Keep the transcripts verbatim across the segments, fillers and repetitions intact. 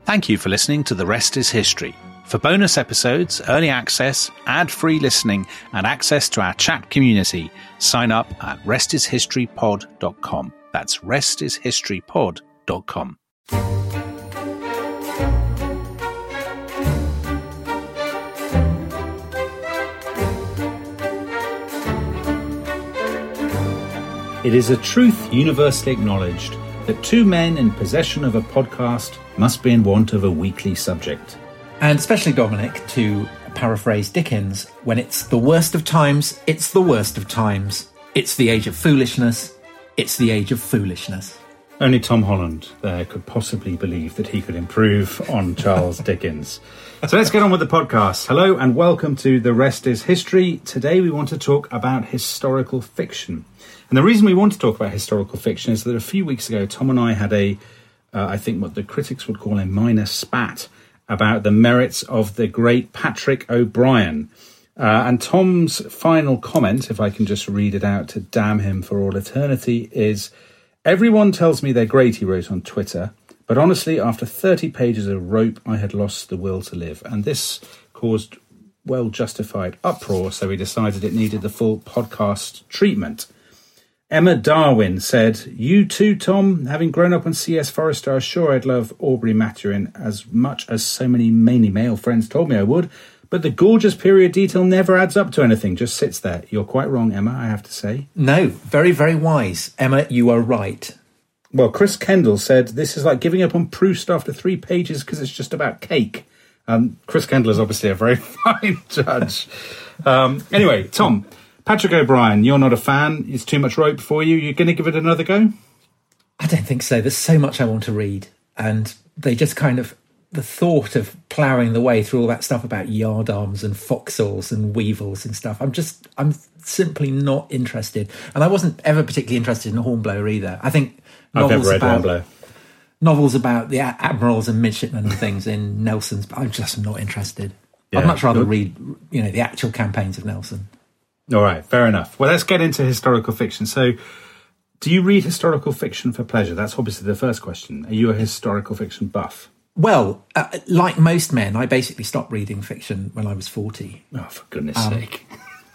Thank you for listening to The Rest is History. For bonus episodes, early access, ad-free listening, and access to our chat community, sign up at rest is history pod dot com. That's rest is history pod dot com. It is a truth universally acknowledged that two men in possession of a podcast must be in want of a weekly subject. And especially, Dominic, to paraphrase Dickens, when it's the worst of times, it's the worst of times. It's the age of foolishness. It's the age of foolishness. Only Tom Holland there could possibly believe that he could improve on Charles Dickens. So let's get on with the podcast. Hello and welcome to The Rest is History. Today we want to talk about historical fiction. And the reason we want to talk about historical fiction is that a few weeks ago, Tom and I had a, uh, I think what the critics would call a minor spat about the merits of the great Patrick O'Brian. Uh, and Tom's final comment, if I can just read it out to damn him for all eternity, is, "Everyone tells me they're great," he wrote on Twitter, "but honestly, after thirty pages of rope, I had lost the will to live." And this caused well-justified uproar, so we decided it needed the full podcast treatment. Emma Darwin said, "You too, Tom, having grown up on C S Forrester, I was sure I'd love Aubrey Maturin as much as so many mainly male friends told me I would, but the gorgeous period detail never adds up to anything, just sits there." You're quite wrong, Emma, I have to say. No, very, very wise. Emma, you are right. Well, Chris Kendall said, "This is like giving up on Proust after three pages because it's just about cake." Um, Chris Kendall is obviously a very fine judge. Um, anyway, Tom, Patrick O'Brian, you're not a fan. It's too much rope for you. You're going to give it another go? I don't think so. There's so much I want to read. And they just kind of, the thought of ploughing the way through all that stuff about yardarms and foxholes and weevils and stuff, I'm just, I'm simply not interested. And I wasn't ever particularly interested in Hornblower either. I think novels I've never read about, Hornblower. Novels about the admirals and midshipmen and things in Nelson's, I'm just not interested. Yeah. I'd much rather read, you know, the actual campaigns of Nelson. All right, fair enough. Well, let's get into historical fiction. So, do you read historical fiction for pleasure? That's obviously the first question. Are you a historical fiction buff? Well, uh, like most men, I basically stopped reading fiction when I was forty. Oh, for goodness um, sake.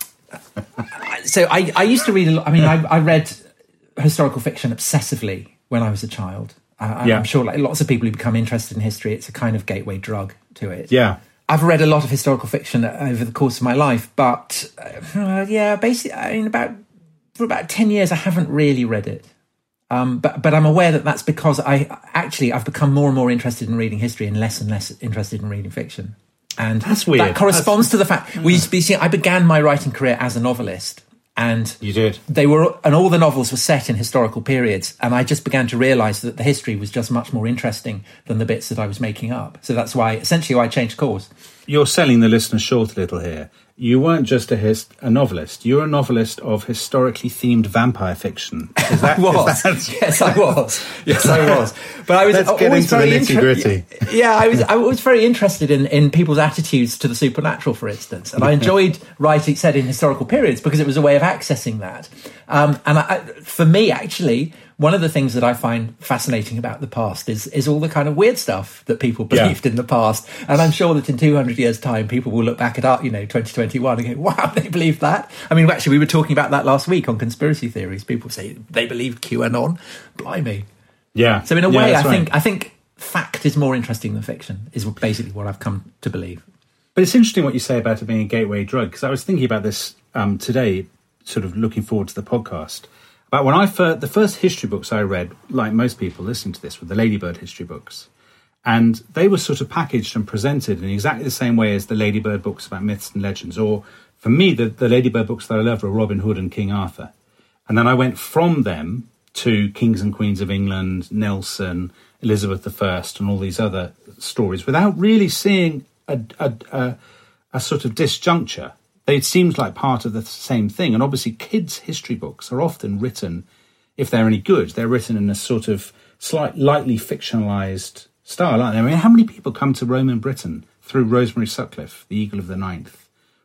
So I, I used to read a lot. I mean, I, I read historical fiction obsessively when I was a child. Uh, yeah. I'm sure like lots of people who become interested in history, it's a kind of gateway drug to it. Yeah. I've read a lot of historical fiction over the course of my life, but uh, yeah, basically, I mean, about for about ten years, I haven't really read it. Um, but but I'm aware that that's because I actually I've become more and more interested in reading history and less and less interested in reading fiction. And that's weird. That corresponds that's... to the fact we used to be seeing. I began my writing career as a novelist. And you did. They were, and all the novels were set in historical periods. And I just began to realise that the history was just much more interesting than the bits that I was making up. So that's why, essentially, why I changed course. You're selling the listener short a little here. You weren't just a his, a novelist. You're a novelist of historically themed vampire fiction. Is that, I was. Is that... Yes, I was. Yes, I was. But I was Let's get always into very the nitty-gritty. Inter- yeah, I was. I was very interested in, in people's attitudes to the supernatural, for instance, and I enjoyed writing set in historical periods because it was a way of accessing that. Um, and I, for me, actually, one of the things that I find fascinating about the past is is all the kind of weird stuff that people believed yeah. in the past. And I'm sure that in two hundred years' time, people will look back at our, you know, twenty twenty-one and go, wow, they believed that. I mean, actually, we were talking about that last week on conspiracy theories. People say they believed QAnon. Blimey. Yeah. So in a yeah, way, I right. think I think fact is more interesting than fiction, is basically what I've come to believe. But it's interesting what you say about it being a gateway drug, because I was thinking about this um, today, sort of looking forward to the podcast. But when I first, the first history books I read, like most people listening to this, were the Ladybird history books. And they were sort of packaged and presented in exactly the same way as the Ladybird books about myths and legends. Or, for me, the, the Ladybird books that I loved were Robin Hood and King Arthur. And then I went from them to Kings and Queens of England, Nelson, Elizabeth the First, and all these other stories, without really seeing a, a, a, a sort of disjuncture. They seemed like part of the same thing. And obviously kids' history books are often written, if they're any good, they're written in a sort of slight, lightly fictionalised style, aren't they? I mean, how many people come to Roman Britain through Rosemary Sutcliffe, the Eagle of the Ninth,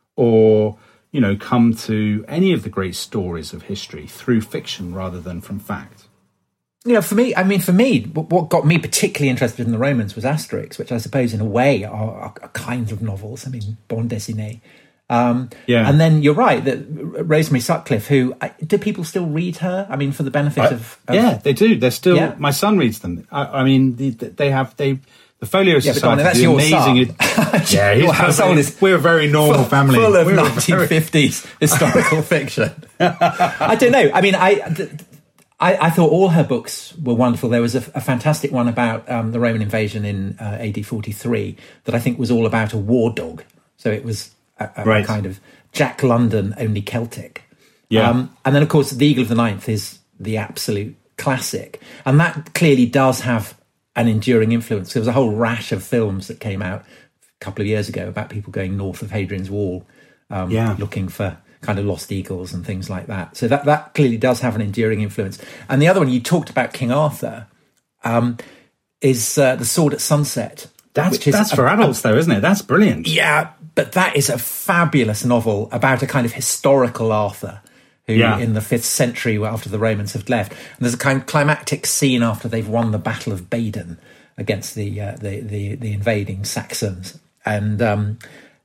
or, you know, come to any of the great stories of history through fiction rather than from fact? you know, for me, I mean, for me, what got me particularly interested in the Romans was Asterix, which I suppose in a way are, are kinds of novels. I mean, bande dessinée. Um, yeah. And then you're right that Rosemary Sutcliffe, who do people still read her? I mean, for the benefit uh, of, of yeah, they do. They're still. Yeah. My son reads them. I, I mean, the, they have they. The Folio yeah, Society, that's the your amazing. yeah, his household is we're a very normal full, family, full of we're nineteen fifties very... historical fiction. I don't know. I mean, I, I I thought all her books were wonderful. There was a, a fantastic one about um, the Roman invasion in uh, A D forty-three that I think was all about a war dog. So it was a, a, right. a kind of Jack London, only Celtic. Yeah, um, and then of course the Eagle of the Ninth is the absolute classic, and that clearly does have an enduring influence. There was a whole rash of films that came out a couple of years ago about people going north of Hadrian's Wall, um, yeah. looking for kind of lost eagles and things like that. So that, that clearly does have an enduring influence. And the other one, you talked about King Arthur, um, is uh, The Sword at Sunset. That's, which is that's a, for adults, a, though, isn't it? That's brilliant. Yeah, but that is a fabulous novel about a kind of historical Arthur, who yeah. in the fifth century after the Romans have left. And there's a kind of climactic scene after they've won the Battle of Badon against the uh, the, the the invading Saxons. And um,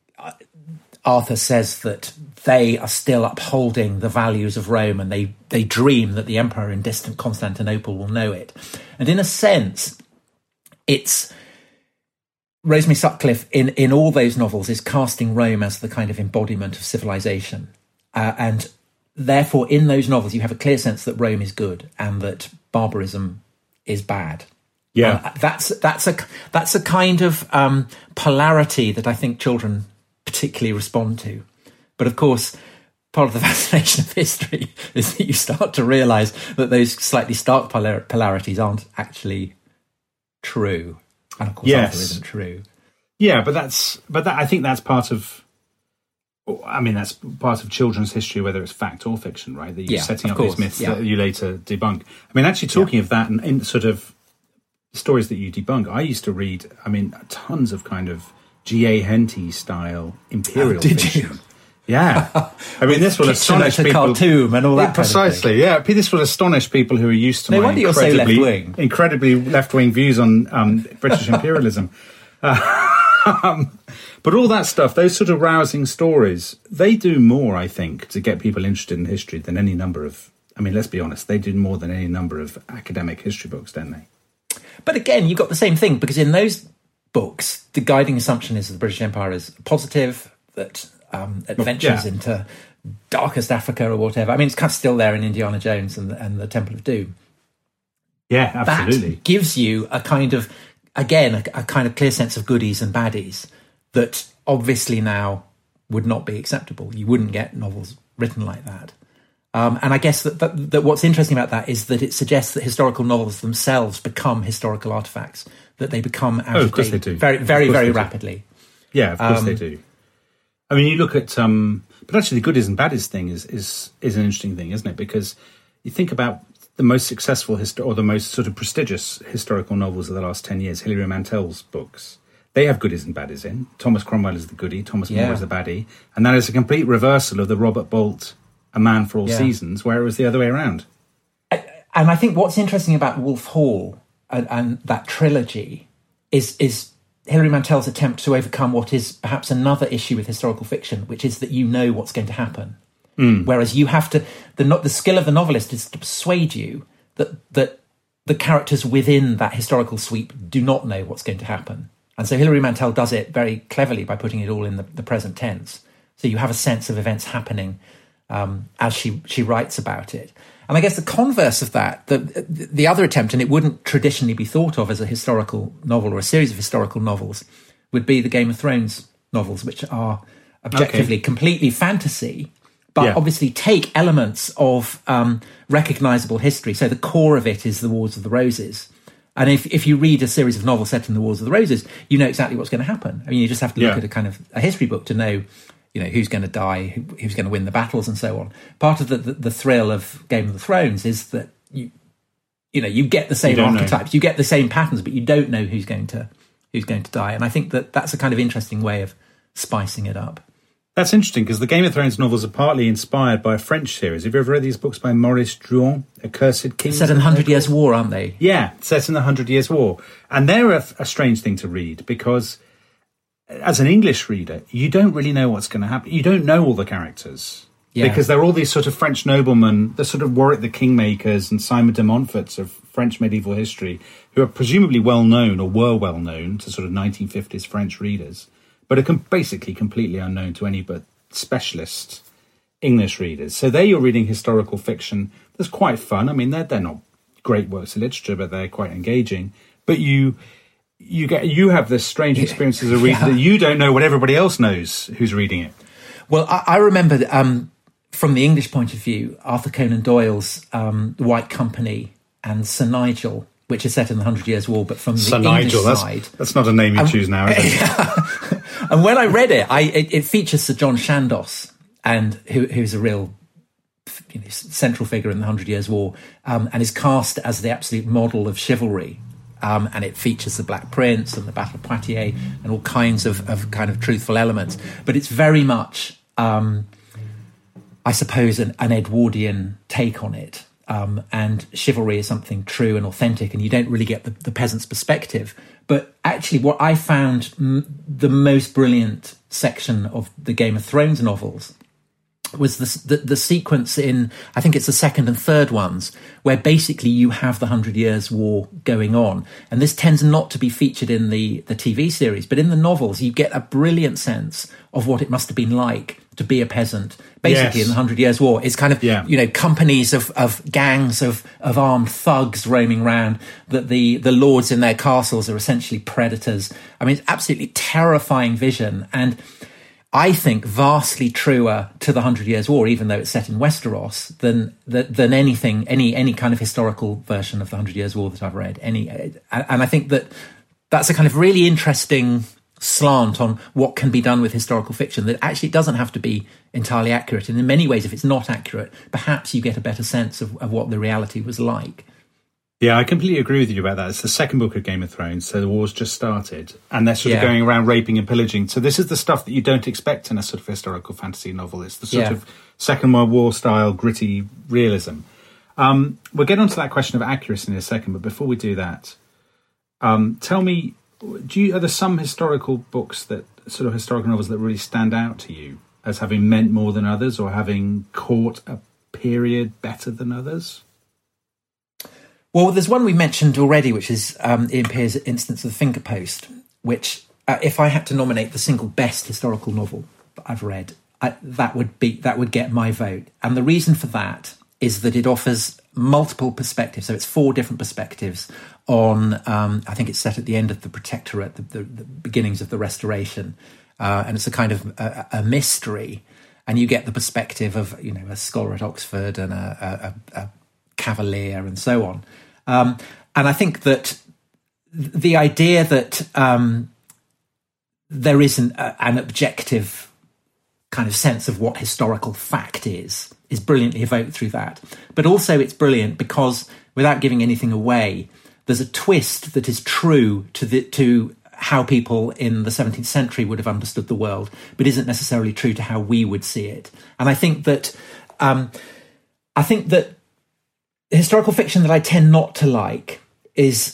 Arthur says that they are still upholding the values of Rome, and they, they dream that the emperor in distant Constantinople will know it. And in a sense, it's Rosemary Sutcliffe in, in all those novels is casting Rome as the kind of embodiment of civilization. Uh, and therefore, in those novels, you have a clear sense that Rome is good and that barbarism is bad. Yeah, uh, that's that's a that's a kind of um, polarity that I think children particularly respond to. But of course, part of the fascination of history is that you start to realise that those slightly stark polar- polarities aren't actually true, and of course, yes. Arthur isn't true. Yeah, but that's but that I think that's part of. I mean, that's part of children's history, whether it's fact or fiction, right? That you're yeah, setting up course. these myths yeah. that you later debunk. I mean, actually talking yeah. of that and in sort of stories that you debunk, I used to read, I mean, tons of kind of G A Henty style imperial oh, did fiction. you? Yeah. I mean, this will astonish people. Cartoon and all that yeah, precisely, kind of yeah. This will astonish people who are used to no my wonder you're so incredibly, left-wing. incredibly left-wing views on um, British imperialism. Uh, um, but all that stuff, those sort of rousing stories, they do more, I think, to get people interested in history than any number of, I mean, let's be honest, they do more than any number of academic history books, don't they? But again, you've got the same thing, because in those books, the guiding assumption is that the British Empire is positive, that um, adventures yeah. into darkest Africa or whatever. I mean, it's kind of still there in Indiana Jones and, and the Temple of Doom. Yeah, absolutely. That gives you a kind of, again, a, a kind of clear sense of goodies and baddies that obviously now would not be acceptable. You wouldn't get novels written like that. Um, and I guess that, that, that what's interesting about that is that it suggests that historical novels themselves become historical artifacts, that they become out oh, of of course date they do. very, very, very do. rapidly. Yeah, of course um, they do. I mean, you look at, um, but actually the goodies and baddies thing is, is, is an interesting thing, isn't it? Because you think about the most successful histo- or the most sort of prestigious historical novels of the last ten years, Hilary Mantel's books. They have goodies and baddies in. Thomas Cromwell is the goodie, Thomas yeah. More is the baddie. And that is a complete reversal of the Robert Bolt A Man for All yeah. Seasons, where it was the other way around. And I think what's interesting about Wolf Hall and, and that trilogy is is Hilary Mantel's attempt to overcome what is perhaps another issue with historical fiction, which is that you know what's going to happen. Mm. Whereas you have to, the the skill of the novelist is to persuade you that that the characters within that historical sweep do not know what's going to happen. And so Hilary Mantel does it very cleverly by putting it all in the, the present tense. So you have a sense of events happening um, as she, she writes about it. And I guess the converse of that, the, the other attempt, and it wouldn't traditionally be thought of as a historical novel or a series of historical novels, would be the Game of Thrones novels, which are objectively okay. completely fantasy, but yeah. obviously take elements of um, recognisable history. So the core of it is the Wars of the Roses. And if, if you read a series of novels set in the Wars of the Roses, you know exactly what's going to happen. I mean, you just have to look yeah. at a kind of a history book to know, you know, who's going to die, who, who's going to win the battles, and so on. Part of the, the, the thrill of Game of Thrones is that you, you know, you get the same you archetypes, know. you get the same patterns, but you don't know who's going to who's going to die. And I think that that's a kind of interesting way of spicing it up. That's interesting, because the Game of Thrones novels are partly inspired by a French series. Have you ever read these books by Maurice Druon, Accursed Kings? Set in the Hundred Years' War, aren't they? Yeah, set in the Hundred Years' War. And they're a, a strange thing to read, because as an English reader, you don't really know what's going to happen. You don't know all the characters. Yeah. Because they're all these sort of French noblemen, the sort of Warwick the Kingmakers and Simon de Montforts of French medieval history, who are presumably well known, or were well known, to sort of nineteen fifties French readers, but are com- basically completely unknown to any but specialist English readers. So there you're reading historical fiction that's quite fun. I mean, they're, they're not great works of literature, but they're quite engaging. But you you get you have this strange experience as a reader yeah. that you don't know what everybody else knows who's reading it. Well, I, I remember um, from the English point of view, Arthur Conan Doyle's um, The White Company and Sir Nigel, which is set in the Hundred Years' War, but from the Sir English Nigel, side. That's, that's not a name you um, choose now, is it? Yeah. And when I read it, I it, it features Sir John Chandos, and who, who's a real you know, central figure in the Hundred Years' War, um, and is cast as the absolute model of chivalry. Um, and it features the Black Prince and the Battle of Poitiers and all kinds of, of kind of truthful elements. But it's very much, um, I suppose, an, an Edwardian take on it. Um, and chivalry is something true and authentic, and you don't really get the, the peasant's perspective. But actually, what I found m- the most brilliant section of the Game of Thrones novels was the, the the sequence in, I think it's the second and third ones, where basically you have the Hundred Years' War going on. And this tends not to be featured in the, the T V series, but in the novels you get a brilliant sense of what it must have been like to be a peasant, basically, yes. in the Hundred Years' War. It's kind of, yeah. you know, companies of, of gangs of, of armed thugs roaming around, that the, the lords in their castles are essentially predators. I mean, it's absolutely terrifying vision. And I think vastly truer to the Hundred Years' War, even though it's set in Westeros, than than anything, any any kind of historical version of the Hundred Years' War that I've read. Any, and I think that that's a kind of really interesting slant on what can be done with historical fiction, that actually doesn't have to be entirely accurate. And in many ways, if it's not accurate, perhaps you get a better sense of, of what the reality was like. Yeah, I completely agree with you about that. It's the second book of Game of Thrones, so the war's just started, and they're sort yeah. of going around raping and pillaging. So this is the stuff that you don't expect in a sort of historical fantasy novel. It's the sort yeah. of Second World War style gritty realism. Um, we'll get onto that question of accuracy in a second, but before we do that, um, tell me, do you, are there some historical books, that sort of historical novels that really stand out to you as having meant more than others, or having caught a period better than others? Well, there's one we mentioned already, which is um, Ian Pear's Instance of the Finger Post, which, uh, if I had to nominate the single best historical novel that I've read, I, that would be that would get my vote. And the reason for that is that it offers multiple perspectives. So it's four different perspectives on, um, I think it's set at the end of the Protectorate, the, the, the beginnings of the Restoration. Uh, and it's a kind of a, a mystery. And you get the perspective of, you know, a scholar at Oxford and a, a, a Cavalier and so on. Um, and I think that the idea that um, there is an, uh, an objective kind of sense of what historical fact is, is brilliantly evoked through that. But also it's brilliant because, without giving anything away, there's a twist that is true to the, to how people in the seventeenth century would have understood the world, but isn't necessarily true to how we would see it. And I think that um, I think that historical fiction that I tend not to like is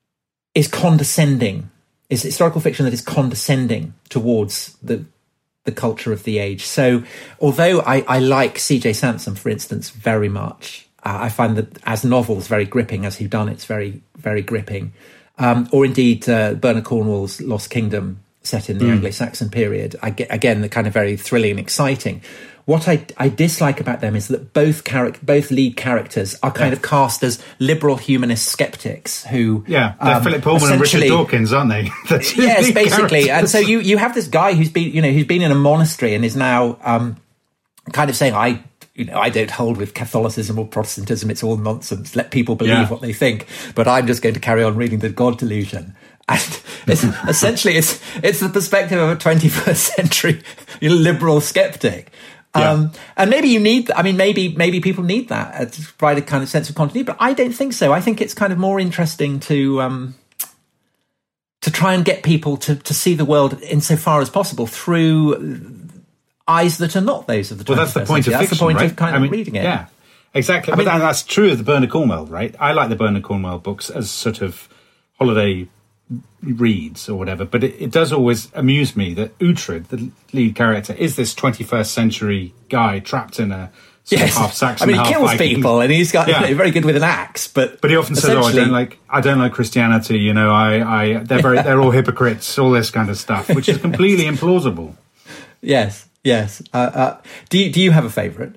is condescending. Is historical fiction that is condescending towards the the culture of the age. So, although I, I like C J Sansom, for instance, very much, uh, I find that as novels very gripping, as whodunits very very gripping. Um, or indeed, uh, Bernard Cornwell's Lost Kingdom, set in the mm. Anglo-Saxon period. I get, again, the kind of very thrilling and exciting. What I, I dislike about them is that both charac- both lead characters are kind yeah. of cast as liberal humanist skeptics who... Yeah, they're um, Philip Pullman and Richard Dawkins, aren't they? Yes, basically. Characters. And so you, you have this guy who's been, you know, who's been in a monastery and is now um, kind of saying, I... You know, I don't hold with Catholicism or Protestantism. It's all nonsense. Let people believe yeah. what they think. But I'm just going to carry on reading the God Delusion. And it's, essentially, it's it's the perspective of a twenty-first century liberal skeptic. Yeah. Um, and maybe you need, I mean, maybe maybe people need that uh, to provide a kind of sense of continuity. But I don't think so. I think it's kind of more interesting to um, to try and get people to, to see the world insofar as possible through eyes that are not those of the well, that's the point century. of fiction, That's the point right? of kind I of mean, reading it. Yeah, exactly. I but mean, that's true of the Bernard Cornwell, right? I like the Bernard Cornwell books as sort of holiday reads or whatever, but it, it does always amuse me that Uhtred, the lead character, is this twenty-first century guy trapped in a sort yes. of half Saxon, I mean, he half kills Viking. people, and he's got Yeah. you know, very good with an axe. But But he often says, "Oh, I don't like, I don't like Christianity. You know, I, I, they're very, they're all hypocrites. All this kind of stuff," which is completely implausible. Yes, yes. Uh, uh, do you, do you have a favourite?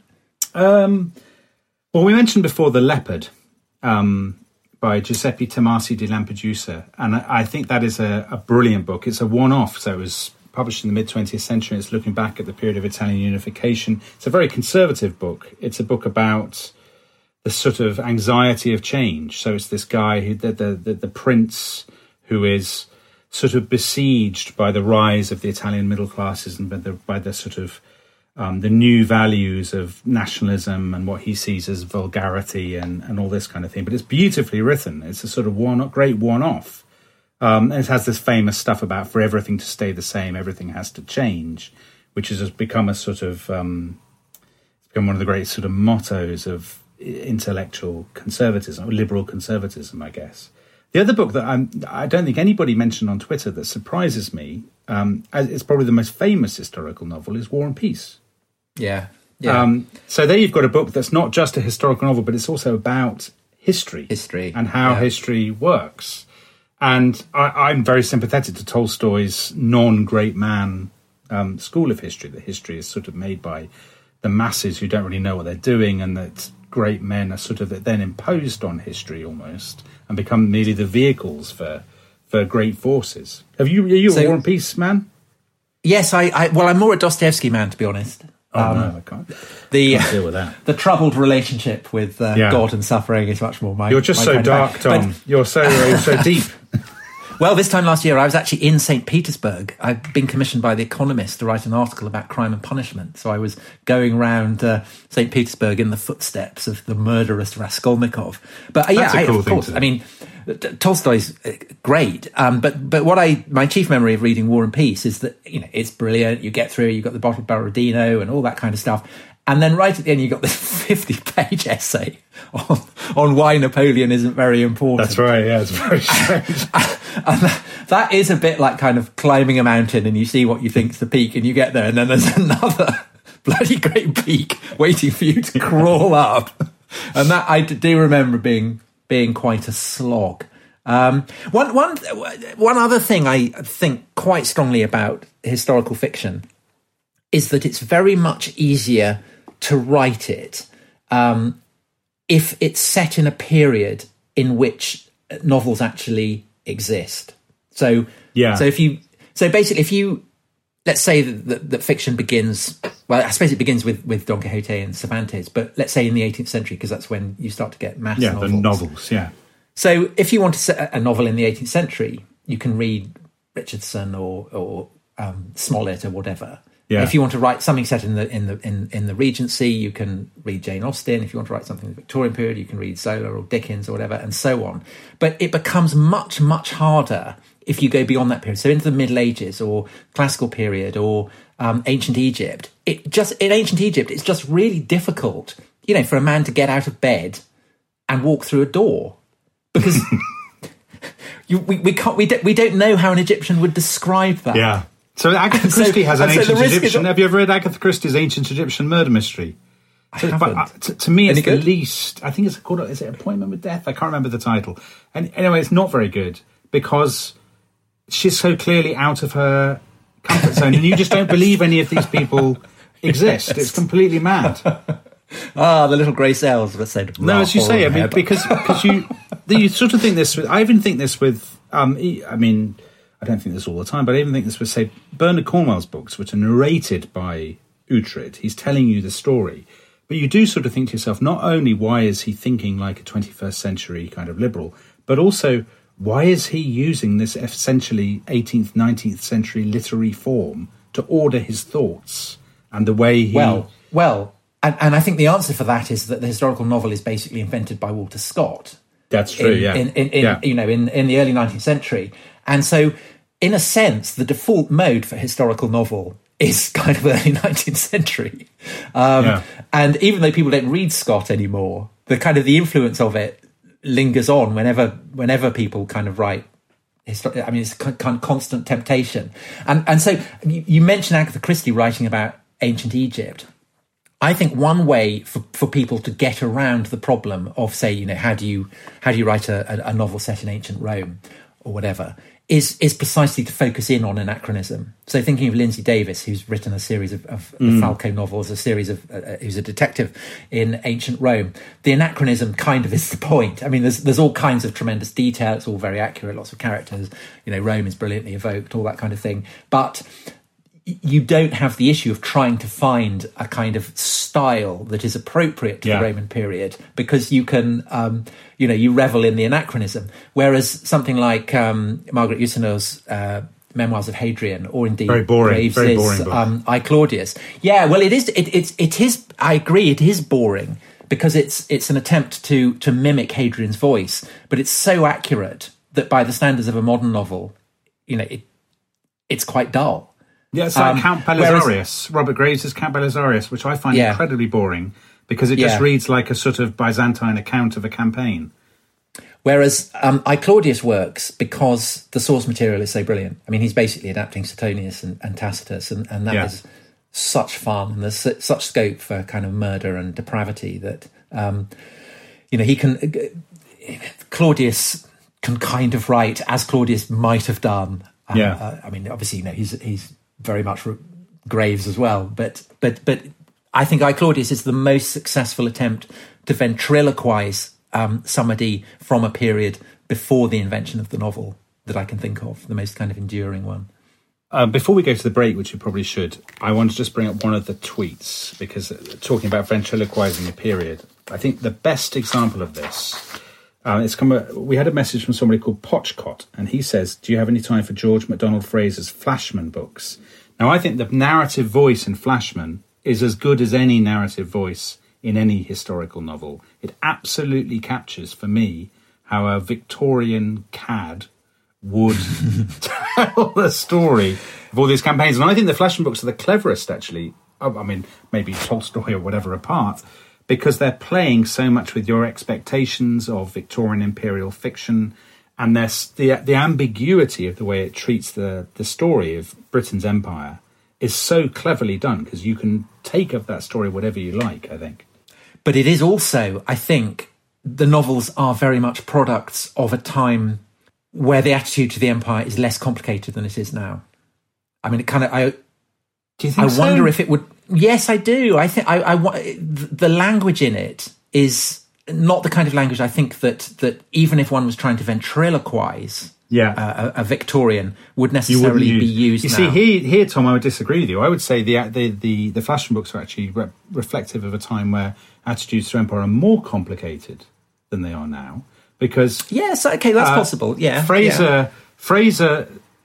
Um, well, we mentioned before The Leopard um, by Giuseppe Tomasi di Lampedusa, and I, I think that is a, a brilliant book. It's a one-off, so it was published in the mid-twentieth century. It's looking back at the period of Italian unification. It's a very conservative book. It's a book about the sort of anxiety of change. So it's this guy, who the the, the, the prince, who is sort of besieged by the rise of the Italian middle classes and by the, by the sort of um, the new values of nationalism and what he sees as vulgarity and, and all this kind of thing. But it's beautifully written. It's a sort of one great one-off. Um, and it has this famous stuff about for everything to stay the same, everything has to change, which has become a sort of um, it's become one of the great sort of mottos of intellectual conservatism, or liberal conservatism, I guess. The other book that I'm, I don't think anybody mentioned on Twitter that surprises me, um, as it's probably the most famous historical novel, is War and Peace. Yeah, yeah. Um, so there you've got a book that's not just a historical novel, but it's also about history, history, and how yeah. history works. And I, I'm very sympathetic to Tolstoy's non-great man um, school of history, that history is sort of made by the masses who don't really know what they're doing, and that great men are sort of then imposed on history almost and become merely the vehicles for for great forces. Have you, are you So- a War and Peace man? Yes, I, I. Well, I'm more a Dostoevsky man, to be honest. Oh, Um, no, I can't, The can't deal with that. the troubled relationship with uh, Yeah. God and suffering is much more my. You're just my so kind of dark, bag. Tom. But- You're so you're so deep. Well, this time last year, I was actually in Saint Petersburg. I've been commissioned by The Economist to write an article about crime and punishment. So I was going around uh, Saint Petersburg in the footsteps of the murderous Raskolnikov. But uh, yeah, That's a I, cool of thing course, to do. I mean, T- Tolstoy's uh, great. Um, but but what I my chief memory of reading War and Peace is that, you know, it's brilliant. You get through, you've got the bottle of Borodino and all that kind of stuff. And then right at the end, you've got this fifty-page essay on, on why Napoleon isn't very important. That's right. Yeah, it's very strange. And that, that is a bit like kind of climbing a mountain, and you see what you think's the peak, and you get there, and then there's another bloody great peak waiting for you to crawl up. And that I do remember being being quite a slog. Um, one one one other thing I think quite strongly about historical fiction is that it's very much easier to write it um, if it's set in a period in which novels actually exist. So, Yeah. So if you, so basically, if you, let's say that, that, that fiction begins, well, I suppose it begins with, with Don Quixote and Cervantes, but let's say in the eighteenth century, because that's when you start to get mass Yeah, novels. the novels. Yeah. So if you want to set a novel in the eighteenth century, you can read Richardson or, or um, Smollett or whatever. Yeah. If you want to write something set in the in the in, in the Regency, you can read Jane Austen. If you want to write something in the Victorian period, you can read Zola or Dickens or whatever, and so on. But it becomes much, much harder if you go beyond that period. So into the Middle Ages or classical period or um, ancient Egypt. It just in ancient Egypt, it's just really difficult, you know, for a man to get out of bed and walk through a door because you, we we can't we don't, we don't know how an Egyptian would describe that. Yeah. So Agatha So- Christie has an and so the ancient risk is- Egyptian. Have you ever read Agatha Christie's Ancient Egyptian Murder Mystery? I So, but, haven't. uh, to, to me, it's Any the good? least. I think it's called. Is it Appointment with Death? I can't remember the title. And anyway, it's not very good because she's so clearly out of her comfort zone, and you just don't believe any of these people exist. It's completely mad. Ah, the little grey cells that said. No, as you say, I mean, Rahorn. because because you you sort of think this. With, I even think this with. Um, e- I mean, I don't think this all the time, but I even think this with, say, Bernard Cornwell's books, which are narrated by Uhtred. He's telling you the story, but you do sort of think to yourself, not only why is he thinking like a twenty-first century kind of liberal, but also why is he using this essentially eighteenth, nineteenth century literary form to order his thoughts and the way he. Well, well, and, and I think the answer for that is that the historical novel is basically invented by Walter Scott. That's true. in, yeah. in, in, in yeah. you know in, in the early nineteenth century, and so in a sense, the default mode for historical novel is kind of early nineteenth century. Um, yeah. And even though people don't read Scott anymore, the kind of the influence of it lingers on whenever whenever people kind of write. I mean, it's a kind of constant temptation. And and so you mentioned Agatha Christie writing about ancient Egypt. I think one way for, for people to get around the problem of, say, you know, how do you how do you write a, a novel set in ancient Rome or whatever, is is precisely to focus in on anachronism. So thinking of Lindsay Davis, who's written a series of, of mm. the Falco novels, a series of uh, who's a detective in ancient Rome. The anachronism kind of is the point. I mean, there's there's all kinds of tremendous detail. It's all very accurate. Lots of characters. You know, Rome is brilliantly evoked. All that kind of thing. But you don't have the issue of trying to find a kind of style that is appropriate to yeah. the Roman period, because you can, um, you know, you revel in the anachronism. Whereas something like um, Margaret Yourcenaux's uh, Memoirs of Hadrian, or indeed very boring, Graves's very boring book. Um, I Claudius. Yeah, well, it is. It, it's. It is. I agree. It is boring because it's it's an attempt to to mimic Hadrian's voice, but it's so accurate that by the standards of a modern novel, you know, it it's quite dull. Yeah, it's like um, Count Belisarius, whereas, Robert Graves' Count Belisarius, which I find yeah. incredibly boring because it just yeah. reads like a sort of Byzantine account of a campaign. Whereas um, I Claudius works because the source material is so brilliant. I mean, he's basically adapting Suetonius and, and Tacitus, and, and that yeah. is such fun, and there's such scope for kind of murder and depravity that, um, you know, he can... Uh, Claudius can kind of write as Claudius might have done. Um, yeah. Uh, I mean, obviously, you know, he's he's... very much Graves as well, but but but I think I Claudius is the most successful attempt to ventriloquize um, somebody from a period before the invention of the novel that I can think of, the most kind of enduring one. Um, before we go to the break, which we probably should, I want to just bring up one of the tweets, because uh, talking about ventriloquizing a period, I think the best example of this, uh, it's come. A, we had a message from somebody called Potchcott, and he says, "Do you have any time for George MacDonald Fraser's Flashman books?" Now, I think the narrative voice in Flashman is as good as any narrative voice in any historical novel. It absolutely captures, for me, how a Victorian cad would tell the story of all these campaigns. And I think the Flashman books are the cleverest, actually. I mean, maybe Tolstoy or whatever apart, because they're playing so much with your expectations of Victorian imperial fiction, and there's the the ambiguity of the way it treats the, the story of Britain's empire is so cleverly done, because you can take of that story whatever you like, I think. But it is also, I think, the novels are very much products of a time where the attitude to the empire is less complicated than it is now. I mean, it kind of... I, do you think I so? wonder if it would... Yes, I do. I think I, I, the language in it is not the kind of language I think that, that even if one was trying to ventriloquize yeah. a, a Victorian would necessarily use. be used You now. see, here, here, Tom, I would disagree with you. I would say the the the, the Flashman books are actually re- reflective of a time where attitudes to empire are more complicated than they are now. Because yes, okay, that's uh, possible. Yeah, Fraser, yeah. Fraser,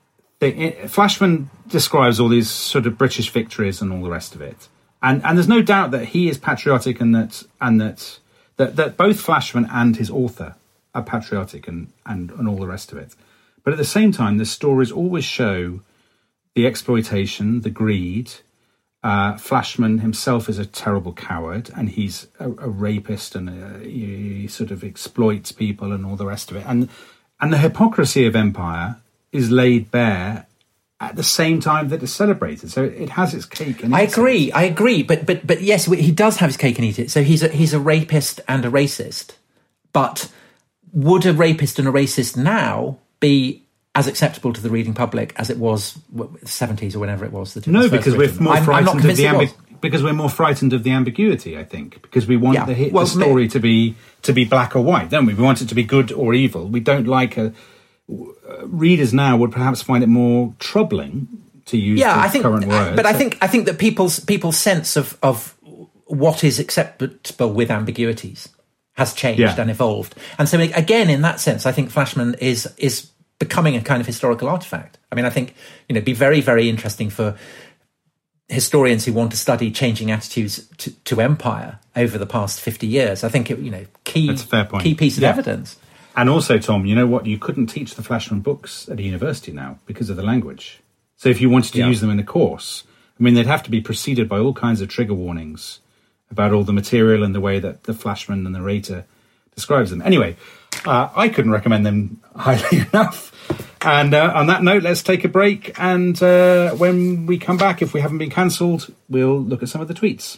it, Flashman describes all these sort of British victories and all the rest of it, and and there's no doubt that he is patriotic, and that and that that, that both Flashman and his author are patriotic, and, and and all the rest of it. But at the same time, the stories always show the exploitation, the greed. Uh, Flashman himself is a terrible coward, and he's a, a rapist, and a, he, he sort of exploits people and all the rest of it. And and the hypocrisy of empire is laid bare at the same time that it's celebrated. So it, it has its cake and eat I agree, it. I agree. But but but yes, he does have his cake and eat it. So he's a, he's a rapist and a racist. But would a rapist and a racist now be as acceptable to the reading public as it was what, the seventies or whenever it was? That it no, was because written? we're more I'm, frightened I'm of the ambi- because we're more frightened of the ambiguity. I think because we want yeah. the, well, the story to be to be black or white, don't we? We want it to be good or evil. We don't like a uh, readers now would perhaps find it more troubling to use yeah, the I think, current words. But I think I think that people's people's sense of of what is acceptable with ambiguities has changed yeah. and evolved. And so again, in that sense, I think Flashman is is becoming a kind of historical artifact. I mean, I think, you know, it'd be very, very interesting for historians who want to study changing attitudes to, to empire over the past fifty years. I think, it, you know, key, That's a fair point. key piece of yeah. evidence. And also, Tom, you know what? You couldn't teach the Flashman books at a university now because of the language. So if you wanted to yeah. use them in a course, I mean, they'd have to be preceded by all kinds of trigger warnings about all the material and the way that the Flashman and the narrator describes them. Anyway, uh, I couldn't recommend them highly enough. And uh, on that note, let's take a break. And uh, when we come back, if we haven't been cancelled, we'll look at some of the tweets.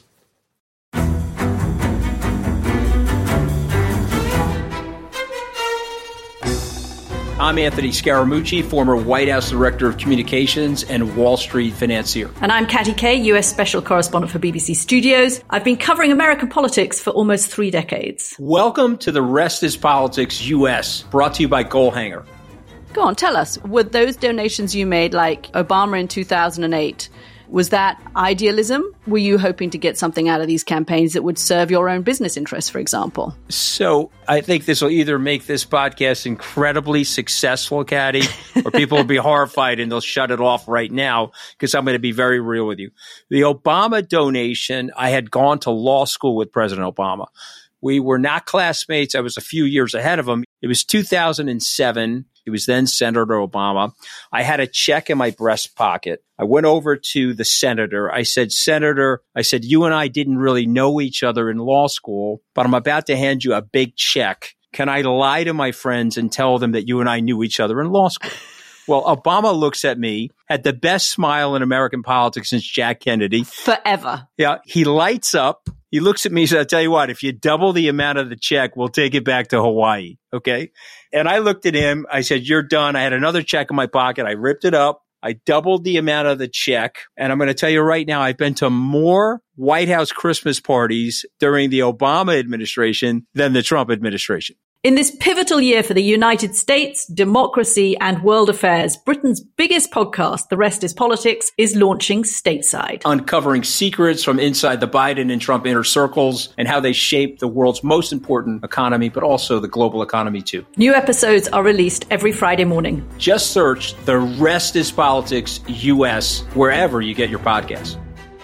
I'm Anthony Scaramucci, former White House Director of Communications and Wall Street financier. And I'm Katty Kay, U S Special Correspondent for B B C Studios. I've been covering American politics for almost three decades. Welcome to The Rest is Politics U S, brought to you by Goalhanger. Go on, tell us, were those donations you made, like Obama in two thousand eight, was that idealism? Were you hoping to get something out of these campaigns that would serve your own business interests, for example? So I think this will either make this podcast incredibly successful, Katty, or people will be horrified and they'll shut it off right now because I'm going to be very real with you. The Obama donation, I had gone to law school with President Obama. We were not classmates. I was a few years ahead of him. It was two thousand seven. He was then Senator Obama. I had a check in my breast pocket. I went over to the senator. I said, Senator, I said, you and I didn't really know each other in law school, but I'm about to hand you a big check. Can I lie to my friends and tell them that you and I knew each other in law school? Well, Obama looks at me, had the best smile in American politics since Jack Kennedy. Forever. Yeah. He lights up. He looks at me and says, I'll tell you what, if you double the amount of the check, we'll take it back to Hawaii. Okay. And I looked at him. I said, you're done. I had another check in my pocket. I ripped it up. I doubled the amount of the check. And I'm going to tell you right now, I've been to more White House Christmas parties during the Obama administration than the Trump administration. In this pivotal year for the United States, democracy, and world affairs, Britain's biggest podcast, The Rest is Politics, is launching stateside. Uncovering secrets from inside the Biden and Trump inner circles and how they shape the world's most important economy, but also the global economy too. New episodes are released every Friday morning. Just search The Rest is Politics U S wherever you get your podcasts.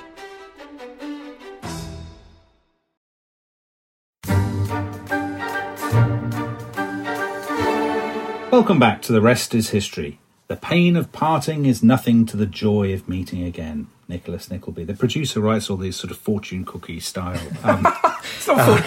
Welcome back to The Rest is History. The pain of parting is nothing to the joy of meeting again. Nicholas Nickleby. The producer writes all these sort of fortune cookie style. Um, uh,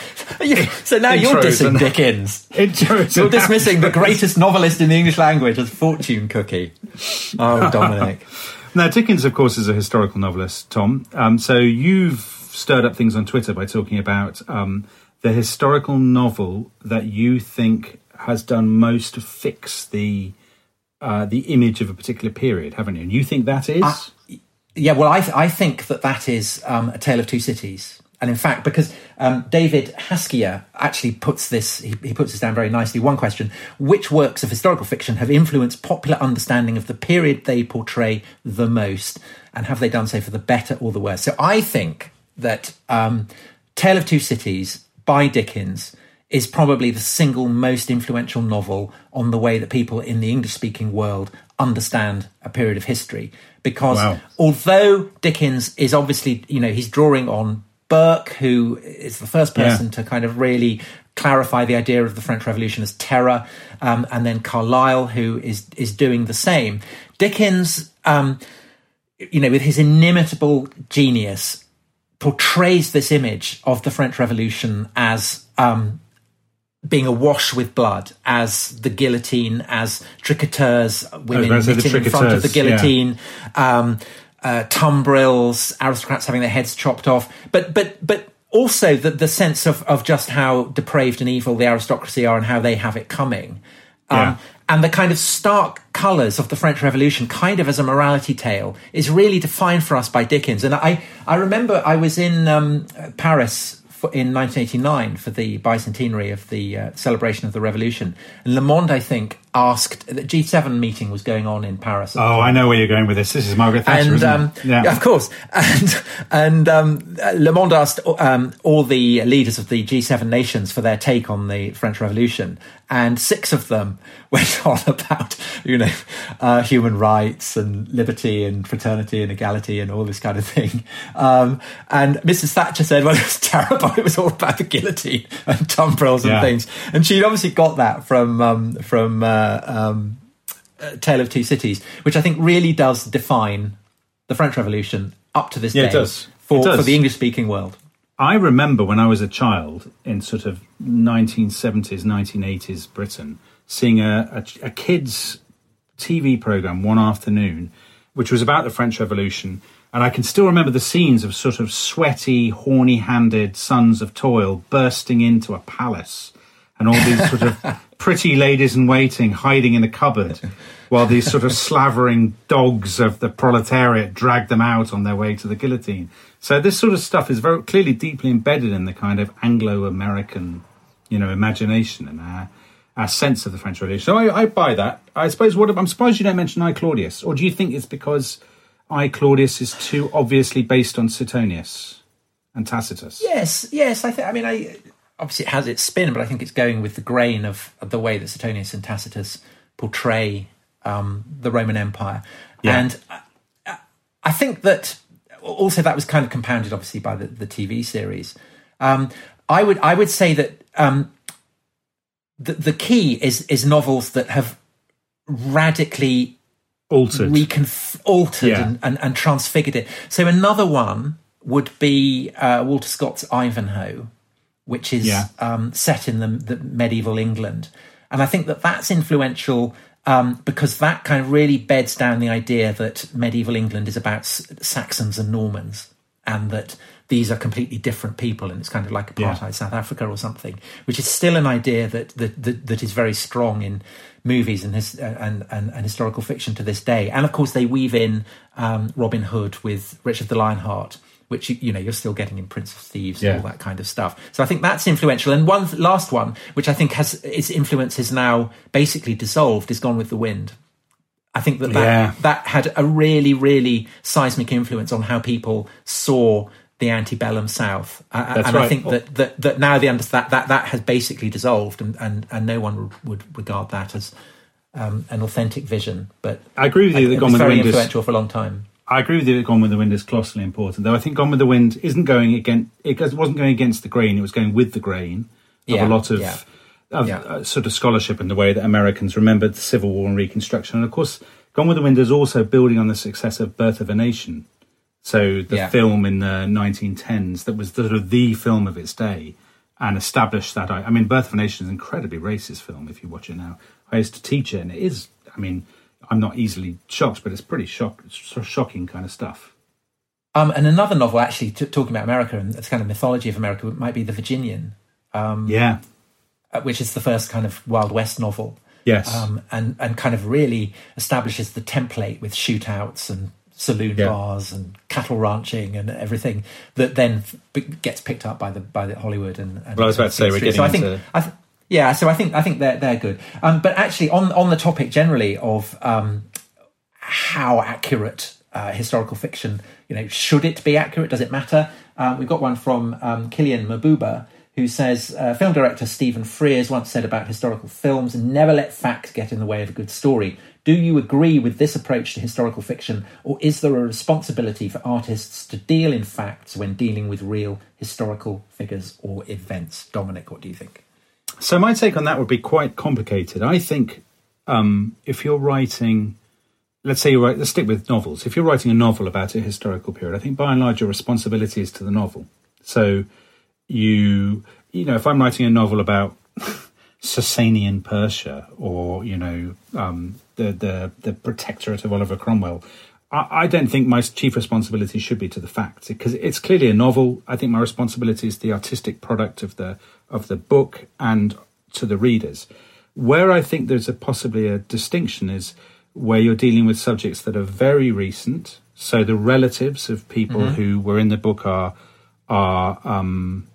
so now you're dissing and, Dickens. Intros you're dismissing the greatest novelist in the English language as fortune cookie. Oh, Dominic. Now, Dickens, of course, is a historical novelist, Tom. Um, so you've stirred up things on Twitter by talking about um, the historical novel that you think has done most to fix the uh, the image of a particular period, haven't you? And you think that is? Uh, yeah, well, I, th- I think that that is um, A Tale of Two Cities. And in fact, because um, David Haskier actually puts this, he, he puts this down very nicely. One question, which works of historical fiction have influenced popular understanding of the period they portray the most? And have they done so for the better or the worse? So I think that um, Tale of Two Cities by Dickens is probably the single most influential novel on the way that people in the English-speaking world understand a period of history. Because wow. although Dickens is obviously, you know, he's drawing on Burke, who is the first person yeah. to kind of really clarify the idea of the French Revolution as terror, um, and then Carlyle, who is is doing the same. Dickens, um, you know, with his inimitable genius, portrays this image of the French Revolution as um, being awash with blood, as the guillotine, as tricoteures, women knitting in front of the guillotine, yeah. um, uh, tumbrils, aristocrats having their heads chopped off. But but but also the, the sense of, of just how depraved and evil the aristocracy are and how they have it coming. Um, yeah. And the kind of stark colours of the French Revolution, kind of as a morality tale, is really defined for us by Dickens. And I, I remember I was in um, Paris in nineteen eighty-nine for the bicentenary of the uh, celebration of the Revolution. And Le Monde, I think, asked, the G seven meeting was going on in Paris. Oh, I know where you're going with this. This is Margaret Thatcher, and, isn't um, it? Yeah. yeah, of course. And and um, Le Monde asked um, all the leaders of the G seven nations for their take on the French Revolution. And six of them went on about, you know, uh, human rights and liberty and fraternity and equality and all this kind of thing. Um, and Missus Thatcher said, well, it was terrible. It was all about the guillotine and tumbrils and yeah. things. And she'd obviously got that from um, from uh, um, uh, Tale of Two Cities, which I think really does define the French Revolution up to this Yeah, day it does. For, It does. for the English-speaking world. I remember when I was a child in sort of nineteen seventies, nineteen eighties Britain, seeing a, a, a kids' T V programme one afternoon, which was about the French Revolution. And I can still remember the scenes of sort of sweaty, horny-handed sons of toil bursting into a palace and all these sort of pretty ladies in waiting hiding in a cupboard while these sort of slavering dogs of the proletariat drag them out on their way to the guillotine. So this sort of stuff is very clearly deeply embedded in the kind of Anglo-American, you know, imagination and our, our sense of the French Revolution. So I, I buy that. I suppose what I'm surprised you don't mention I, Claudius. Or do you think it's because I, Claudius is too obviously based on Suetonius and Tacitus? Yes, yes. I think. I mean, I obviously it has its spin, but I think it's going with the grain of, of the way that Suetonius and Tacitus portray um, the Roman Empire, Yeah. and I, I think that also that was kind of compounded, obviously, by the, the T V series. Um, I would I would say that um, the the key is is novels that have radically Altered. Reconf- altered Yeah. and, and, and transfigured it. So another one would be uh, Walter Scott's Ivanhoe, which is Yeah. um, set in the, the medieval England. And I think that that's influential um, because that kind of really beds down the idea that medieval England is about S- Saxons and Normans, and that these are completely different people, and it's kind of like apartheid Yeah. South Africa or something, which is still an idea that that, that, that is very strong in movies and, his, and, and and historical fiction to this day. And of course, they weave in um, Robin Hood with Richard the Lionheart, which you, you know you're still getting in Prince of Thieves Yeah. and all that kind of stuff. So I think that's influential. And one th- last one, which I think has its influence is now basically dissolved, is Gone with the Wind. I think that that, Yeah. that had a really, really seismic influence on how people saw the antebellum South. Uh, That's and I right. think that, that, that now they understand that, that that has basically dissolved, and, and, and no one would, would regard that as um, an authentic vision. But I agree with you that it Gone was with the very Wind is... influential for a long time. I agree with you that Gone with the Wind is colossally important, though I think Gone with the Wind isn't going against, it wasn't going against the grain, it was going with the grain of Yeah, a lot of, yeah. of Yeah. uh, sort of scholarship and the way that Americans remembered the Civil War and Reconstruction. And of course, Gone with the Wind is also building on the success of Birth of a Nation. So the Yeah. film in the nineteen tens that was sort of the film of its day and established that. I, I mean, Birth of a Nation is an incredibly racist film if you watch it now. I used to teach it, and it is, I mean, I'm not easily shocked, but it's pretty shock, shocking kind of stuff. Um, and another novel, actually, t- talking about America and this kind of mythology of America, might be The Virginian, um, Yeah. uh, which is the first kind of Wild West novel. Yes. Um, and, and kind of really establishes the template with shootouts and saloon Yeah. bars and cattle ranching and everything that then f- gets picked up by the by the Hollywood and. and Well, I was about to say, we're getting so I think, into- I th- yeah, so I think I think they're they're good. Um, but actually, on on the topic generally of um, how accurate uh, historical fiction, you know, should it be accurate? Does it matter? Uh, we've got one from um, Kilian Mabuba, who says, uh, film director Stephen Frears once said about historical films, never let facts get in the way of a good story. Do you agree with this approach to historical fiction, or is there a responsibility for artists to deal in facts when dealing with real historical figures or events? Dominic, what do you think? So my take on that would be quite complicated. I think um, if you're writing, let's say you write, let's stick with novels. If you're writing a novel about a historical period, I think by and large your responsibility is to the novel. So you, you know, if I'm writing a novel about Sasanian Persia or, you know, um, the, the, the protectorate of Oliver Cromwell, I, I don't think my chief responsibility should be to the facts, because it's clearly a novel. I think my responsibility is the artistic product of the of the book and to the readers. Where I think there's a possibly a distinction is where you're dealing with subjects that are very recent. So the relatives of people mm-hmm. who were in the book are are um,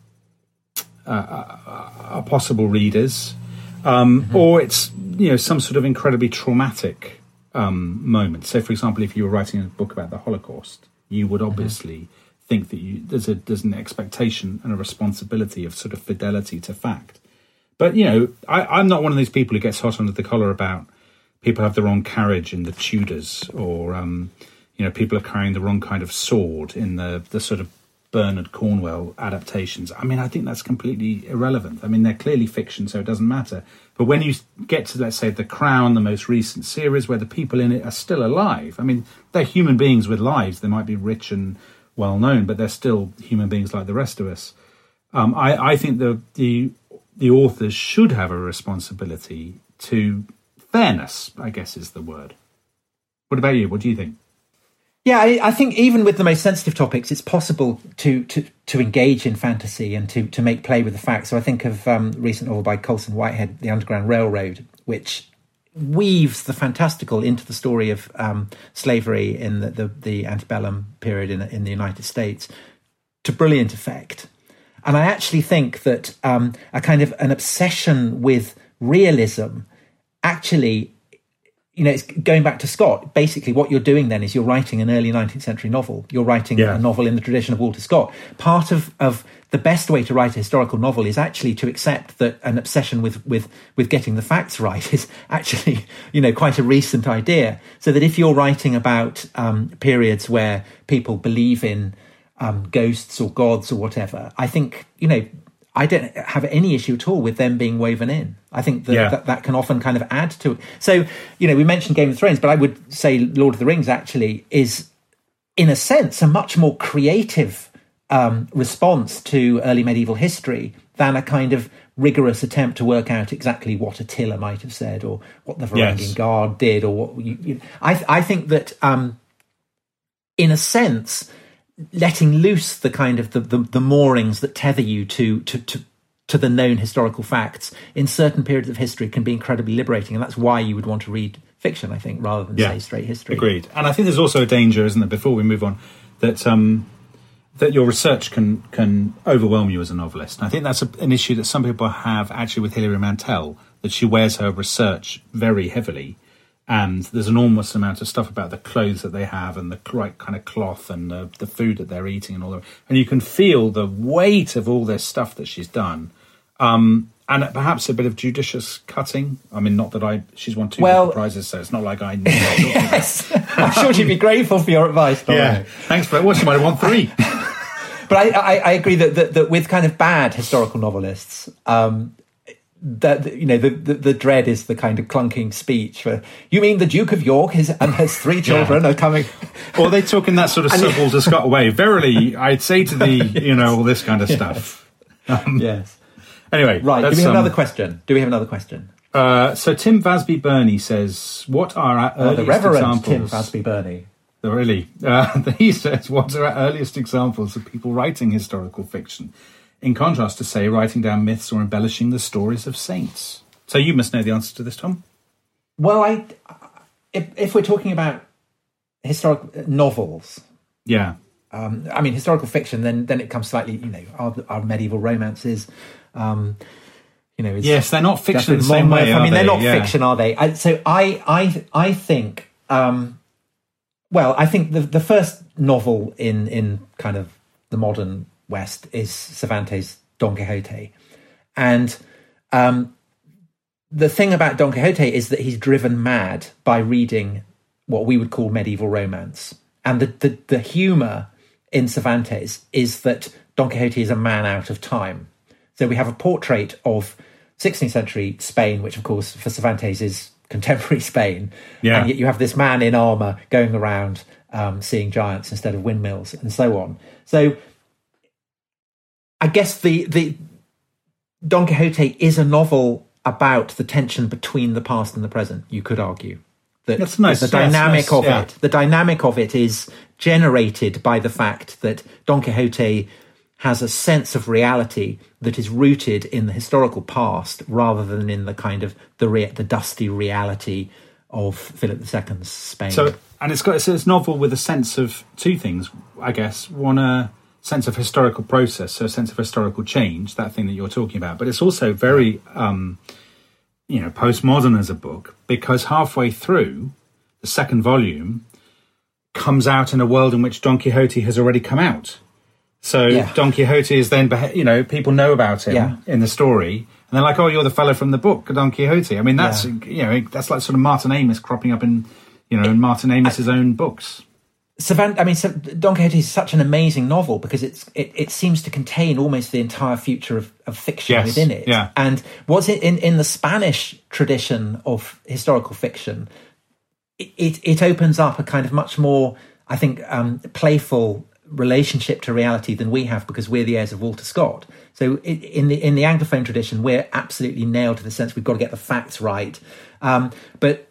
uh, are possible readers, um, mm-hmm. or it's, you know, some sort of incredibly traumatic um, moment. So, for example, if you were writing a book about the Holocaust, you would obviously mm-hmm. think that you, there's a there's an expectation and a responsibility of sort of fidelity to fact. But, you know, I, I'm not one of those people who gets hot under the collar about people have the wrong carriage in the Tudors, or um, you know, people are carrying the wrong kind of sword in the the sort of Bernard Cornwell adaptations. I mean, I think that's completely irrelevant. I mean, they're clearly fiction, so it doesn't matter. But when you get to, let's say, The Crown, the most recent series, where the people in it are still alive, I mean, they're human beings with lives. They might be rich and well-known, but they're still human beings like the rest of us. Um, I, I think the, the the authors should have a responsibility to fairness, I guess is the word. What about you? What do you think? Yeah, I, I think even with the most sensitive topics, it's possible to to, to engage in fantasy and to, to make play with the facts. So I think of um, a recent novel by Colson Whitehead, The Underground Railroad, which weaves the fantastical into the story of um, slavery in the, the, the antebellum period in, in the United States to brilliant effect. And I actually think that um, a kind of an obsession with realism actually, you know, it's going back to Scott. Basically, what you're doing then is you're writing an early nineteenth century novel. You're writing yeah. a novel in the tradition of Walter Scott. Part of, of the best way to write a historical novel is actually to accept that an obsession with, with, with getting the facts right is actually, you know, quite a recent idea. So that if you're writing about um, periods where people believe in um, ghosts or gods or whatever, I think, you know, I don't have any issue at all with them being woven in. I think that, yeah. that that can often kind of add to it. So, you know, we mentioned Game of Thrones, but I would say Lord of the Rings actually is, in a sense, a much more creative um, response to early medieval history than a kind of rigorous attempt to work out exactly what Attila might have said or what the Varangian yes. Guard did or what you, you I, I think that, um, in a sense, letting loose the kind of the, the, the moorings that tether you to, to to to the known historical facts in certain periods of history can be incredibly liberating, and that's why you would want to read fiction, I think, rather than yeah. say straight history. Agreed. And I think there's also a danger, isn't there, before we move on, that um, that your research can can overwhelm you as a novelist. And I think that's a, an issue that some people have actually with Hilary Mantel, that she wears her research very heavily. And there's an enormous amount of stuff about the clothes that they have and the right kind of cloth and the, the food that they're eating and all that. And you can feel the weight of all this stuff that she's done. Um, and perhaps a bit of judicious cutting. I mean, not that I... She's won two well, prizes, so it's not like I know. Yes, I'm sure she'd be grateful for your advice. Yeah, thanks for that. Well, she might have won three. But I, I, I agree that, that that with kind of bad historical novelists... Um, that you know the, the the dread is the kind of clunking speech for, you mean the Duke of York is and his three children yeah. are coming, or they talk in that sort of Sir Walter Scott way. Verily, I'd say to thee, yes. you know, all this kind of stuff. Yes. Um, yes. Anyway, right. Do we have um, another question? Do we have another question? Uh, so Tim Vasby Burney says, "What are our oh, earliest the Reverend examples?" Tim Vasby Burney. Really, uh, he says, "What are our earliest examples of people writing historical fiction? In contrast to, say, writing down myths or embellishing the stories of saints." So you must know the answer to this, Tom. Well, I, if, if we're talking about historical novels, yeah, um, I mean historical fiction, then then it comes slightly, you know, our, our medieval romances. Um, you know, yes, they're not fiction in the same way. I mean, they? they're not yeah. fiction, are they? I, so I, I, I think. Um, well, I think the the first novel in in kind of the modern West is Cervantes' Don Quixote. And um, the thing about Don Quixote is that he's driven mad by reading what we would call medieval romance. And the, the, the humour in Cervantes is that Don Quixote is a man out of time. So we have a portrait of sixteenth century Spain, which of course for Cervantes is contemporary Spain. Yeah. And yet you have this man in armour going around um, seeing giants instead of windmills and so on. So I guess the, the Don Quixote is a novel about the tension between the past and the present, you could argue. That That's nice. The Yes, dynamic nice, of yeah. it, the dynamic of it is generated by the fact that Don Quixote has a sense of reality that is rooted in the historical past rather than in the kind of the rea- the dusty reality of Philip the Second's Spain. So, and it's got it's a novel with a sense of two things, I guess. One, a sense of historical process, so a sense of historical change, that thing that you're talking about. But it's also very, um, you know, postmodern as a book, because halfway through, the second volume comes out in a world in which Don Quixote has already come out. So yeah. Don Quixote is then, you know, people know about him yeah. in the story, and they're like, "Oh, you're the fellow from the book, Don Quixote." I mean, that's yeah. you know, that's like sort of Martin Amis cropping up in, you know, in Martin Amis's I, own books. Cervantes, I mean, so Don Quixote is such an amazing novel because it's it, it seems to contain almost the entire future of, of fiction yes, within it. Yeah. And what's it in, in the Spanish tradition of historical fiction, it, it, it opens up a kind of much more, I think, um, playful relationship to reality than we have because we're the heirs of Walter Scott. So in the in the Anglophone tradition, we're absolutely nailed to the sense we've got to get the facts right. Um, but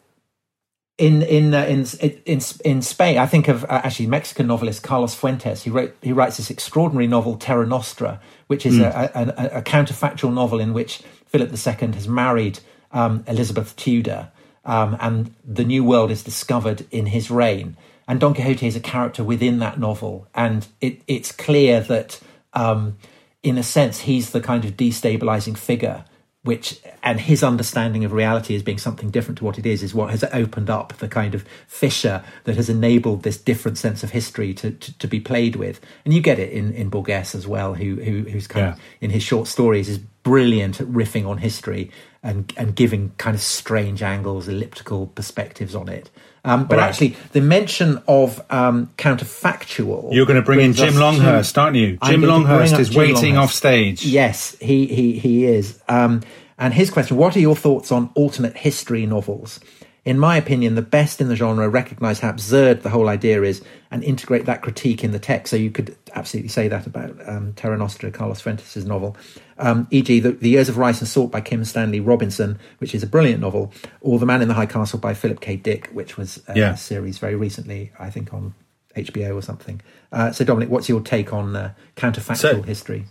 In in, uh, in in in Spain, I think of uh, actually Mexican novelist Carlos Fuentes. He wrote he writes this extraordinary novel Terra Nostra, which is mm. a, a, a counterfactual novel in which Philip the Second has married um, Elizabeth Tudor, um, and the New World is discovered in his reign. And Don Quixote is a character within that novel, and it, it's clear that, um, in a sense, he's the kind of destabilizing figure. Which and his understanding of reality as being something different to what it is is what has opened up the kind of fissure that has enabled this different sense of history to, to, to be played with. And you get it in, in Borges as well, who, who who's kind yeah. of in his short stories is brilliant at riffing on history and and giving kind of strange angles, elliptical perspectives on it. Um, but right. actually, the mention of um, counterfactual. You're going to bring in Jim Longhurst, to, aren't you? Jim Longhurst is Jim waiting Longhurst. Off stage. Yes, he he he is. Um, and his question: what are your thoughts on alternate history novels? In my opinion, the best in the genre recognise how absurd the whole idea is and integrate that critique in the text. So you could absolutely say that about um, Terra Nostra, Carlos Fuentes' novel. Um, for example, the, the Years of Rice and Salt by Kim Stanley Robinson, which is a brilliant novel, or The Man in the High Castle by Philip K. Dick, which was uh, yeah. a series very recently, I think, on H B O or something. Uh, so, Dominic, what's your take on uh, counterfactual so, history?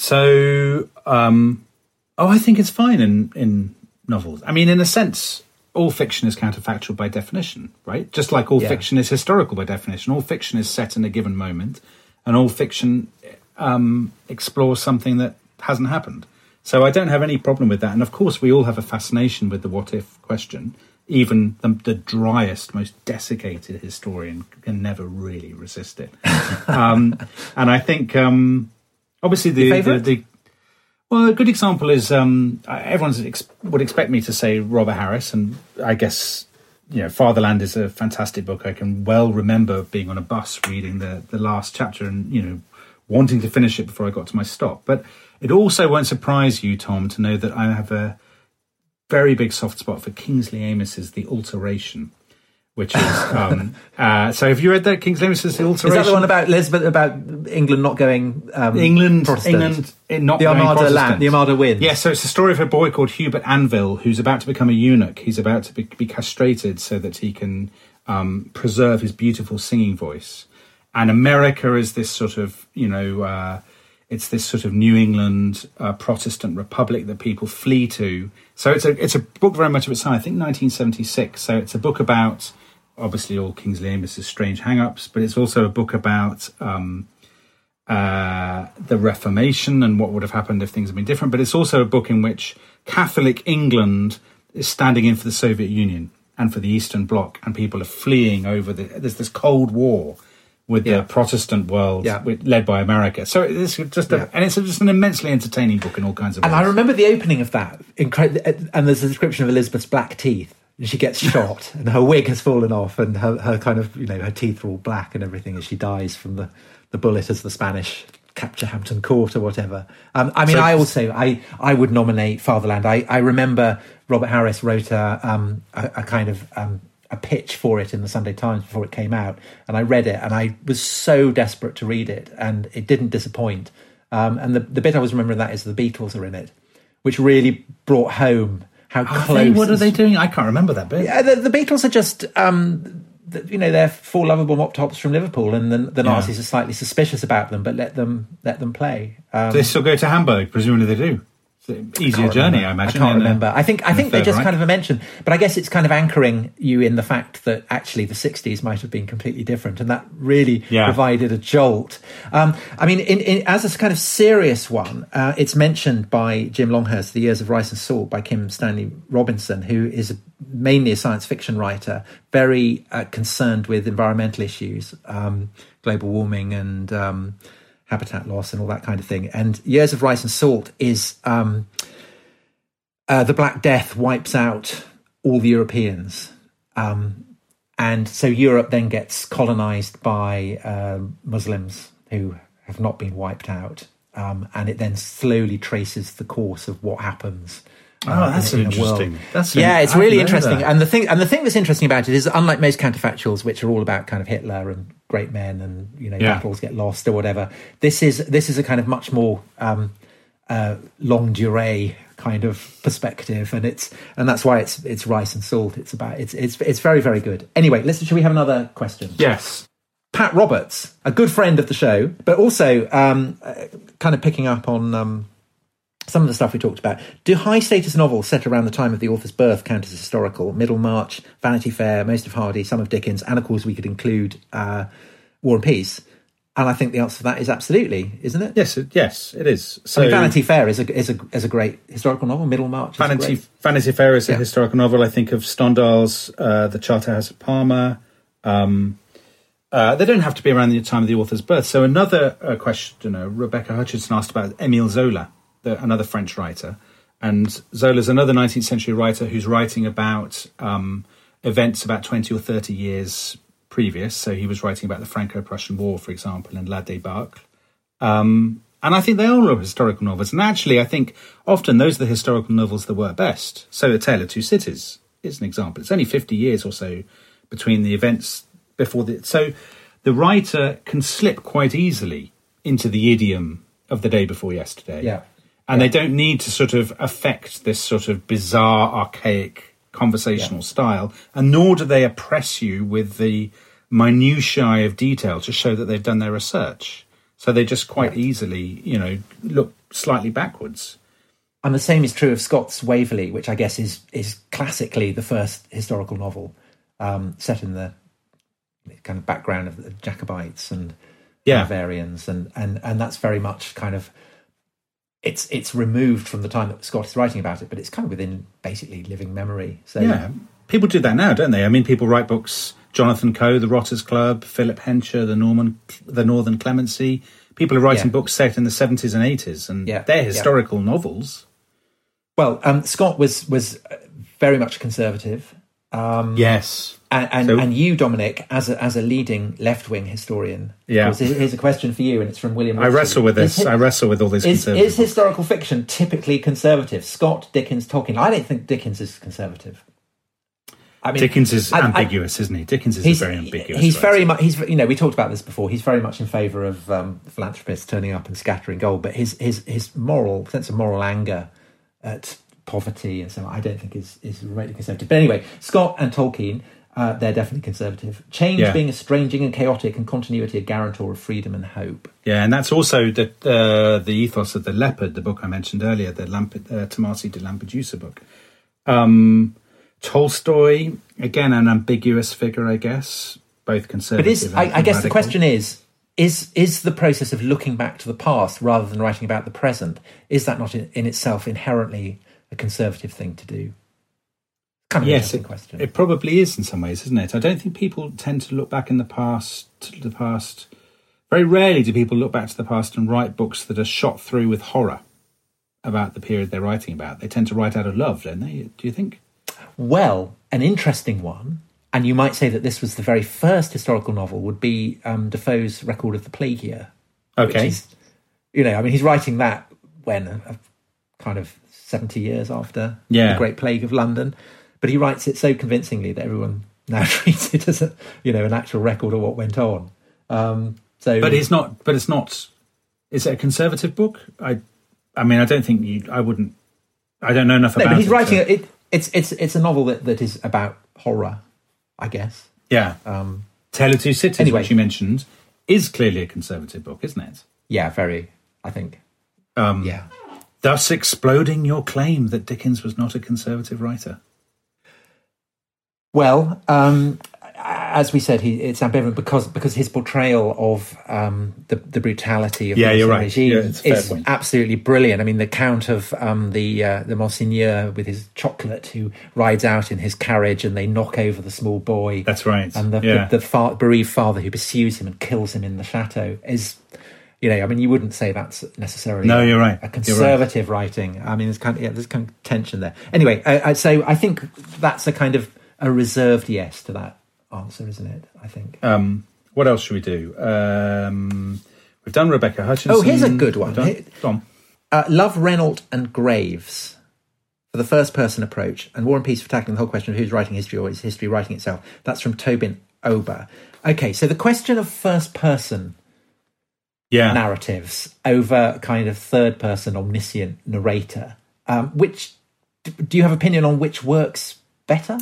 So, um, oh, I think it's fine in, in novels. I mean, in a sense, all fiction is counterfactual by definition, right? Just like all yeah. fiction is historical by definition. All fiction is set in a given moment, and all fiction um, explores something that hasn't happened. So I don't have any problem with that. And of course, we all have a fascination with the what-if question. Even the, the driest, most desiccated historian can never really resist it. um, and I think, um, obviously, the, the, the well, a good example is um, everyone ex- would expect me to say Robert Harris, and I guess you know Fatherland is a fantastic book. I can well remember being on a bus reading the the last chapter and you know wanting to finish it before I got to my stop. But it also won't surprise you, Tom, to know that I have a very big soft spot for Kingsley Amis's The Alteration, which is um, uh, so. Have you read that Kingsley Amis's The Alteration? Is that the one about Elizabeth, about England not going um, England, Protestant? England not the going Armada Protestant. Land, the Armada wins. Yeah, so it's the story of a boy called Hubert Anvil who's about to become a eunuch. He's about to be, be castrated so that he can um, preserve his beautiful singing voice. And America is this sort of, you know, uh, it's this sort of New England uh, Protestant republic that people flee to. So it's a it's a book very much of its time. I think nineteen seventy-six. So it's a book about obviously all Kingsley Amis's strange hang-ups, but it's also a book about um, uh, the Reformation and what would have happened if things had been different. But it's also a book in which Catholic England is standing in for the Soviet Union and for the Eastern Bloc, and people are fleeing over the. There's this Cold War with yeah. the Protestant world yeah. with, led by America. So it's just a, yeah. and it's just an immensely entertaining book in all kinds of ways. And I remember the opening of that, incre- and there's a description of Elizabeth's black teeth. And she gets shot, and her wig has fallen off, and her, her kind of, you know, her teeth are all black and everything as she dies from the, the bullet as the Spanish capture Hampton Court or whatever. Um, I mean, so, I also, I, I would nominate Fatherland. I, I remember Robert Harris wrote a, um, a, a kind of um, a pitch for it in the Sunday Times before it came out, and I read it, and I was so desperate to read it, and it didn't disappoint. Um, and the, the bit I was remembering that is the Beatles are in it, which really brought home how are close. They, what are they doing? I can't remember that bit. Yeah, the, the Beatles are just, um, the, you know, they're four lovable mop tops from Liverpool, and the, the yeah. Nazis are slightly suspicious about them, but let them let them play. Um, do they still go to Hamburg? Presumably they do. It's an easier journey, remember. I imagine. I can't remember. A, I think I think they just right? kind of mention, but I guess it's kind of anchoring you in the fact that actually the sixties might have been completely different, and that really yeah. provided a jolt. Um, I mean, in, in, as a kind of serious one, uh, it's mentioned by Jim Longhurst, The Years of Rice and Salt by Kim Stanley Robinson, who is a, mainly a science fiction writer, very uh, concerned with environmental issues, um, global warming and um, habitat loss and all that kind of thing. And Years of Rice and Salt is um, uh, the Black Death wipes out all the Europeans. Um, and so Europe then gets colonized by uh, Muslims who have not been wiped out, um, and it then slowly traces the course of what happens. Oh, uh, that's in, in interesting. That's yeah, an, it's really I didn't know interesting. that. And the thing, and the thing that's interesting about it is, unlike most counterfactuals, which are all about kind of Hitler and great men and you know Yeah. battles get lost or whatever, this is this is a kind of much more um, uh, longue durée kind of perspective, and it's and that's why it's it's rice and salt. It's about it's it's it's very very good. Anyway, listen. Shall we have another question? Yes. Pat Roberts, a good friend of the show, but also um, uh, kind of picking up on um, some of the stuff we talked about. Do high-status novels set around the time of the author's birth count as historical? Middlemarch, Vanity Fair, most of Hardy, some of Dickens, and of course we could include uh, War and Peace. And I think the answer to that is absolutely, isn't it? Yes, it, yes, it is. So I mean, Vanity Fair is a is a is a great historical novel. Middlemarch, is Vanity, a great... Vanity Fair is a Yeah. historical novel. I think of Stendhal's uh, The Charterhouse of Parma. Um, uh, they don't have to be around the time of the author's birth. So another uh, questioner, Rebecca Hutchinson, asked about Émile Zola, the, another French writer. And Zola's another nineteenth century writer who's writing about um, events about twenty or thirty years previous. So he was writing about the Franco-Prussian War, for example, and La Débâcle. Um, and I think they all are historical novels. And actually, I think often those are the historical novels that work best. So The Tale of Two Cities is an example. It's only fifty years or so between the events before the... So the writer can slip quite easily into the idiom of the day before yesterday. Yeah. And Yeah. they don't need to sort of affect this sort of bizarre, archaic conversational Yeah. style, and nor do they oppress you with the minutiae of detail to show that they've done their research. So they just quite Yeah. easily, you know, look slightly backwards. And the same is true of Scott's Waverley, which I guess is is classically the first historical novel um, set in the kind of background of the Jacobites and Yeah. Hanoverians, and, and and that's very much kind of it's it's removed from the time that Scott is writing about it, but it's kind of within basically living memory. So Yeah, people do that now, don't they? I mean, people write books. Jonathan Coe, The Rotters Club, Philip Hensher, The Norman, The Northern Clemency. People are writing Yeah. books set in the seventies and eighties, and Yeah. they're Yeah. historical novels. well, um, Scott was was very much conservative. Um, Yes. And, and, So- and you, Dominic, as a, as a leading left-wing historian, Yeah. of course, here's a question for you, and it's from William. I Ritchie. wrestle with this. Is, I wrestle with all these is, conservative is historical fiction typically conservative? Scott, Dickens, Tolkien. I don't think Dickens is conservative. I mean, Dickens is I- I- ambiguous, isn't he? Dickens is he's a very ambiguous. He's writer. very much. He's you know we talked about this before. He's very much in favour of um, philanthropists turning up and scattering gold, but his his his moral sense of moral anger at poverty and so on, I don't think is is remotely conservative. But anyway, Scott and Tolkien. Uh, they're definitely conservative. Change Yeah. being estranging and chaotic, and continuity a guarantor of freedom and hope. Yeah, and that's also the uh, the ethos of The Leopard, the book I mentioned earlier, the Lamp- uh, Tomasi de Lampedusa book. Um, Tolstoy, again, an ambiguous figure, I guess, both conservative But is and I, I guess the radical. question is: is is the process of looking back to the past rather than writing about the present? Is that not in, in itself inherently a conservative thing to do? Kind of an Yes, interesting it, question. it probably is in some ways, isn't it? I don't think people tend to look back in the past, to the past. Very rarely do people look back to the past and write books that are shot through with horror about the period they're writing about. They tend to write out of love, don't they? Do you think? Well, an interesting one, and you might say that this was the very first historical novel, would be um, Defoe's Record of the Plague Year. Okay. Which is, you know, I mean, he's writing that when a, a kind of seventy years after Yeah. the Great Plague of London, but he writes it so convincingly that everyone now treats it as a, you know, an actual record of what went on. Um, so, But it's not. But it's not. Is it a conservative book? I. I mean, I don't think you. I wouldn't. I don't know enough no, about. but he's it, writing so- it, it. It's it's it's a novel that, that is about horror, I guess. Yeah. Um, Tale of Two Cities, Anyway. which you mentioned, is clearly a conservative book, isn't it? yeah, very. I think. Um, Yeah. Thus exploding your claim that Dickens was not a conservative writer. Well, um, as we said, he, it's ambivalent because because his portrayal of um, the the brutality of Yeah, the you're Nazi right. regime Yeah, it's a fair is point. absolutely brilliant. I mean, the count of um, the uh, the Monseigneur with his chocolate who rides out in his carriage and they knock over the small boy. That's right. And the, yeah. the, the far, bereaved father who pursues him and kills him in the chateau is, you know, I mean, you wouldn't say that's necessarily No, a, you're right. a You're right. conservative writing. I mean, there's kind of, yeah, there's kind of tension there. Anyway, I, I, so I think that's a kind of a reserved yes to that answer, isn't it? I think. Um, what else should we do? Um, we've done Rebecca Hutchinson. Oh, here's a good one. Done, go on. Uh, Love, Reynolds and Graves for the first-person approach, and War and Peace for tackling the whole question of who's writing history or is history writing itself. That's from Tobin Ober. Okay, so the question of first-person yeah. narratives over kind of third-person omniscient narrator, um, which do you have opinion on which works better?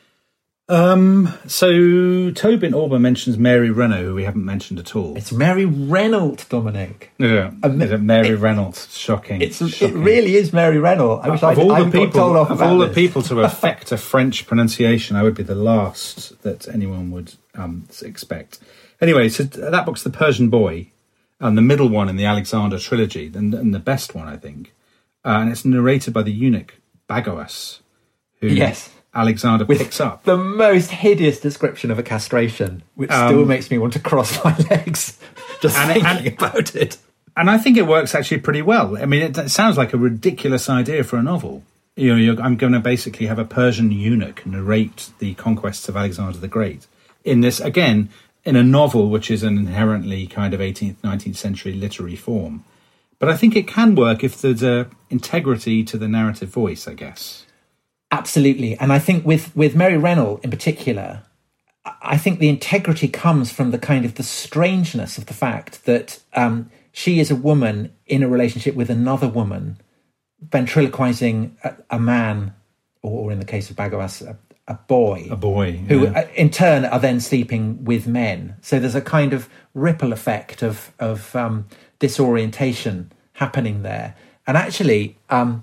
Um, so Tobin Ober mentions Mary Renault, who we haven't mentioned at all. It's Mary Reynolds, Dominic. Yeah, Um, is it Mary it- Reynolds? Shocking. It's, shocking. it really is Mary Reynolds. I wish of I'd, all the I'd got people, told off of about all the this. people to affect a French pronunciation, I would be the last that anyone would um, expect. Anyway, so that book's The Persian Boy, and the middle one in the Alexander trilogy, and, and the best one, I think. Uh, and it's narrated by the eunuch Bagoas, who Yes. Alexander With picks up. the most hideous description of a castration, which Um, still makes me want to cross my legs just And it- thinking and- about it. And I think it works actually pretty well. I mean, it, it sounds like a ridiculous idea for a novel. You know, you're, I'm going to basically have a Persian eunuch narrate the conquests of Alexander the Great in this, again, in a novel which is an inherently kind of eighteenth, nineteenth century literary form. But I think it can work if there's a integrity to the narrative voice, I guess. Absolutely. And I think with, with Mary Reynolds in particular, I think the integrity comes from the kind of the strangeness of the fact that um, she is a woman in a relationship with another woman, ventriloquizing a, a man, or in the case of Bagoas, a, a boy. A boy. Who yeah. uh, in turn are then sleeping with men. So there's a kind of ripple effect of, of um, disorientation happening there. And actually... Um,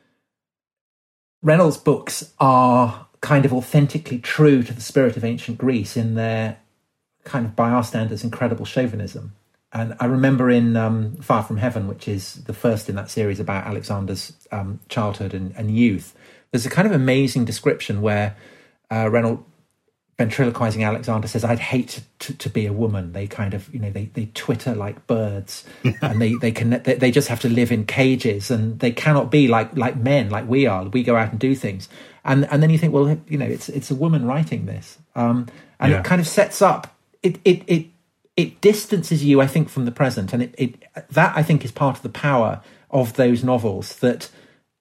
Reynolds' books are kind of authentically true to the spirit of ancient Greece in their kind of, by our standards, incredible chauvinism. And I remember in um, Far From Heaven, which is the first in that series about Alexander's um, childhood and, and youth, there's a kind of amazing description where uh, Reynolds, ventriloquizing Alexander, says, I'd hate to, to be a woman. They kind of, you know, they, they twitter like birds and they, they can, they, they just have to live in cages and they cannot be like, like men, like we are. We go out and do things. And, and then you think, well, you know, it's, it's a woman writing this. Um, and Yeah. it kind of sets up, it, it, it, it distances you, I think, from the present. And it, it, that I think is part of the power of those novels, that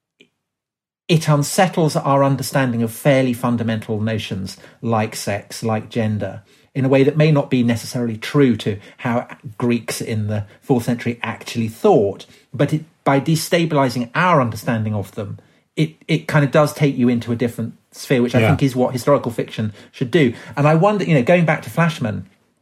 it unsettles our understanding of fairly fundamental notions like sex, like gender, in a way that may not be necessarily true to how Greeks in the fourth century actually thought. But it, by destabilizing our understanding of them, it, it kind of does take you into a different sphere, which I Yeah. think is what historical fiction should do. And I wonder, you know, going back to Flashman,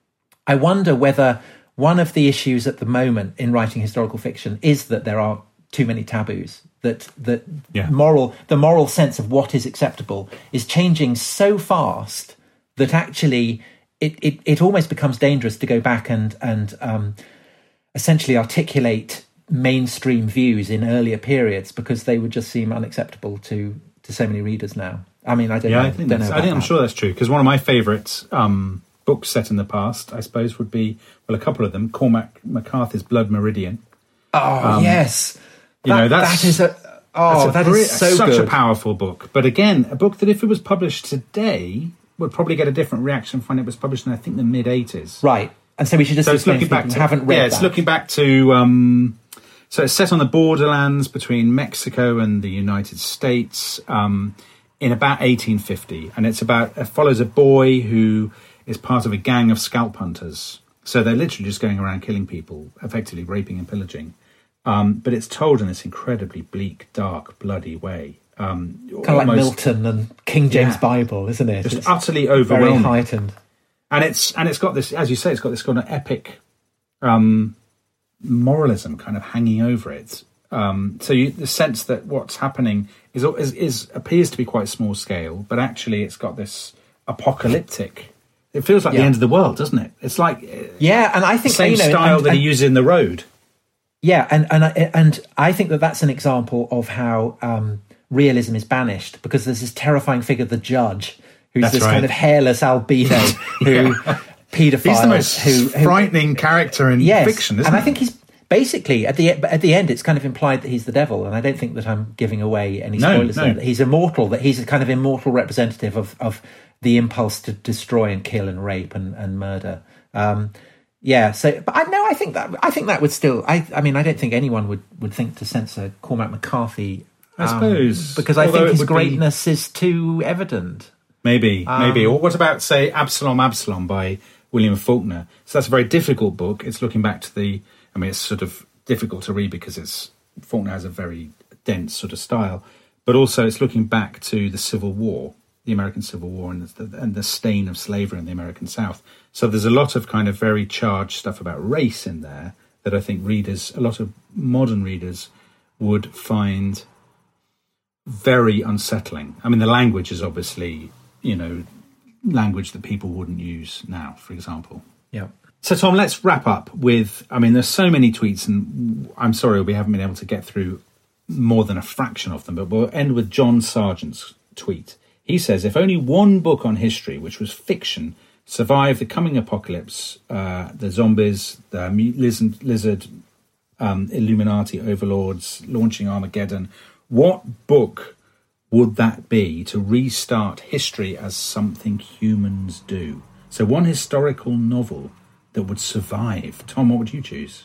I wonder whether one of the issues at the moment in writing historical fiction is that there are too many taboos, that that Yeah. moral the moral sense of what is acceptable is changing so fast that actually it, it, it almost becomes dangerous to go back and and um, essentially articulate mainstream views in earlier periods, because they would just seem unacceptable to to so many readers now. I mean, I don't Yeah, know. I think, don't that's, know I think about I'm that. sure that's true, because one of my favourite um, books set in the past, I suppose, would be, well, a couple of them, Cormac McCarthy's Blood Meridian. Oh yes, You know, That- that's that is a oh That's a that bri- is so such good. a powerful book. But again, a book that if it was published today would probably get a different reaction from when it was published in, I think, the mid eighties. Right, and so we should just So it's explain looking to people back who to haven't read yeah, it's that. looking back to um, so it's set on the borderlands between Mexico and the United States um, in about eighteen fifty, and it's about it follows a boy who is part of a gang of scalp hunters. So they're literally just going around killing people, effectively raping and pillaging. Um, but it's told in this incredibly bleak, dark, bloody way. Um, kind of like almost Milton and King James Yeah. Bible, isn't it? Just It's utterly very overwhelming. heightened. And it's and it's got this, as you say, it's got this kind of epic um, moralism kind of hanging over it. Um, so you, the sense that what's happening is, is is appears to be quite small scale, but actually it's got this apocalyptic. It feels like Yeah. the end of the world, doesn't it? It's like uh, Yeah, and I the think same you know, style and- that he and- uses in The Road. Yeah, and and I- and I think that that's an example of how um, realism is banished, because there's this terrifying figure, the judge, who's That's this right. kind of hairless albino who paedophile. He's the most who, who, frightening character in yes, fiction, isn't and he? I think he's basically at the at the end it's kind of implied that he's the devil, and I don't think that I'm giving away any No, spoilers no. there. That he's immortal, that he's a kind of immortal representative of of the impulse to destroy and kill and rape and, and murder. Um, yeah, so but I no, I think that I think that would still. I, I mean, I don't think anyone would, would think to censor Cormac McCarthy. I um, suppose because I Although think it his would greatness be... is too evident. Maybe, Um, maybe. Or what about, say, Absalom, Absalom by William Faulkner? So that's a very difficult book. It's looking back to the. I mean, it's sort of difficult to read because it's Faulkner has a very dense sort of style, but also it's looking back to the Civil War, the American Civil War, and the, and the stain of slavery in the American South. So there's a lot of kind of very charged stuff about race in there that I think readers, a lot of modern readers, would find very unsettling. I mean, the language is obviously, you know, language that people wouldn't use now, for example. Yeah. So, Tom, let's wrap up with, I mean, there's so many tweets, and I'm sorry we haven't been able to get through more than a fraction of them, but we'll end with John Sargent's tweet. He says, if only one book on history, which was fiction, survived the coming apocalypse, uh, the zombies, the lizard, lizard um, Illuminati overlords launching Armageddon, what book would that be to restart history as something humans do? So one historical novel that would survive. Tom, what would you choose?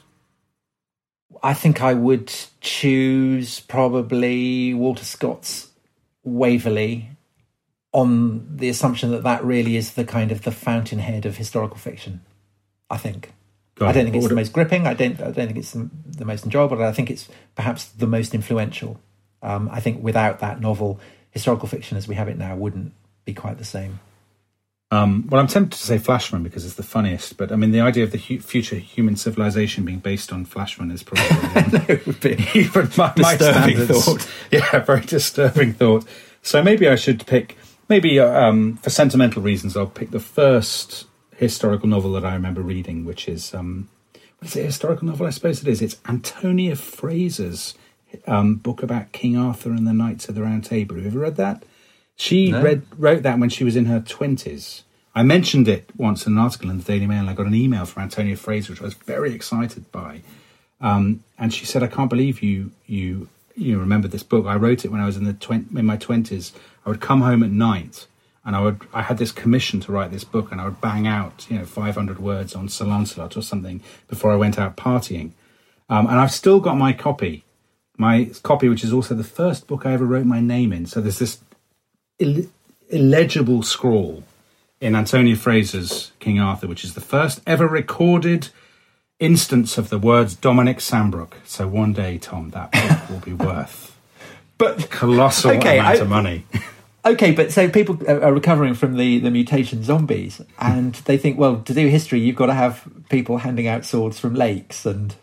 I think I would choose probably Walter Scott's Waverley, on the assumption that that really is the kind of the fountainhead of historical fiction. I think. God, I don't think it's would the it... most gripping. I don't. I don't think it's the, the most enjoyable. But I think it's perhaps the most influential. Um, I think without that novel, historical fiction as we have it now wouldn't be quite the same. Um, well, I'm tempted to say Flashman because it's the funniest, but I mean, the idea of the hu- future human civilization being based on Flashman is probably um, it would be even my, my standing thought. Yeah, very disturbing thought. So maybe I should pick, maybe um, for sentimental reasons, I'll pick the first historical novel that I remember reading, which is, um, what is it, a historical novel? I suppose it is. It's Antonia Fraser's um, book about King Arthur and the Knights of the Round Table. Have you ever read that? She no. read wrote that when she was in her twenties. I mentioned it once in an article in the Daily Mail, and I got an email from Antonia Fraser, which I was very excited by. Um, and she said, I can't believe you you you remember this book. I wrote it when I was in the tw- in my twenties. I would come home at night, and I would I had this commission to write this book, and I would bang out, you know, five hundred words on Sir Lancelot or something before I went out partying. Um, and I've still got my copy, my copy, which is also the first book I ever wrote my name in. So there's this Ill- illegible scrawl in Antonia Fraser's King Arthur, which is the first ever recorded instance of the words Dominic Sambrook. So one day, Tom, that book will be worth but colossal okay, amount I, of money. Okay, but so people are recovering from the, the mutation zombies, and they think, well, to do history, you've got to have people handing out swords from lakes, and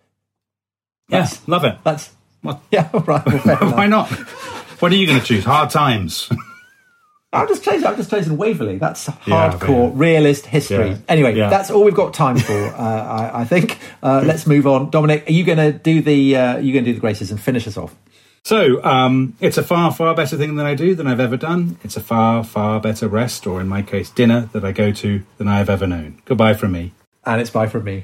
yes, yeah, love it. That's what? Yeah, right. Well, why not? What are you going to choose? Hard Times. I'm just chasing. I'm just chasing Waverley. That's Yeah, hardcore yeah. realist history. Yeah. Anyway, Yeah. that's all we've got time for. uh, I, I think. Uh, let's move on. Dominic, are you going to do the? Uh, are you going to do the graces and finish us off? So, um, it's a far, far better thing than I do than I've ever done. It's a far, far better rest, or in my case, dinner, that I go to than I have ever known. Goodbye from me. And it's bye from me.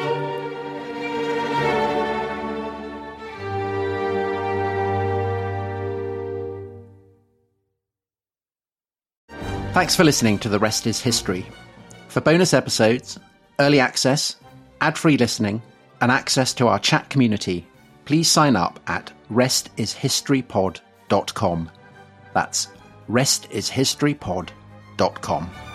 Thanks for listening to The Rest is History. For bonus episodes, early access, ad-free listening, and access to our chat community, please sign up at rest is history pod dot com. That's rest is history pod dot com.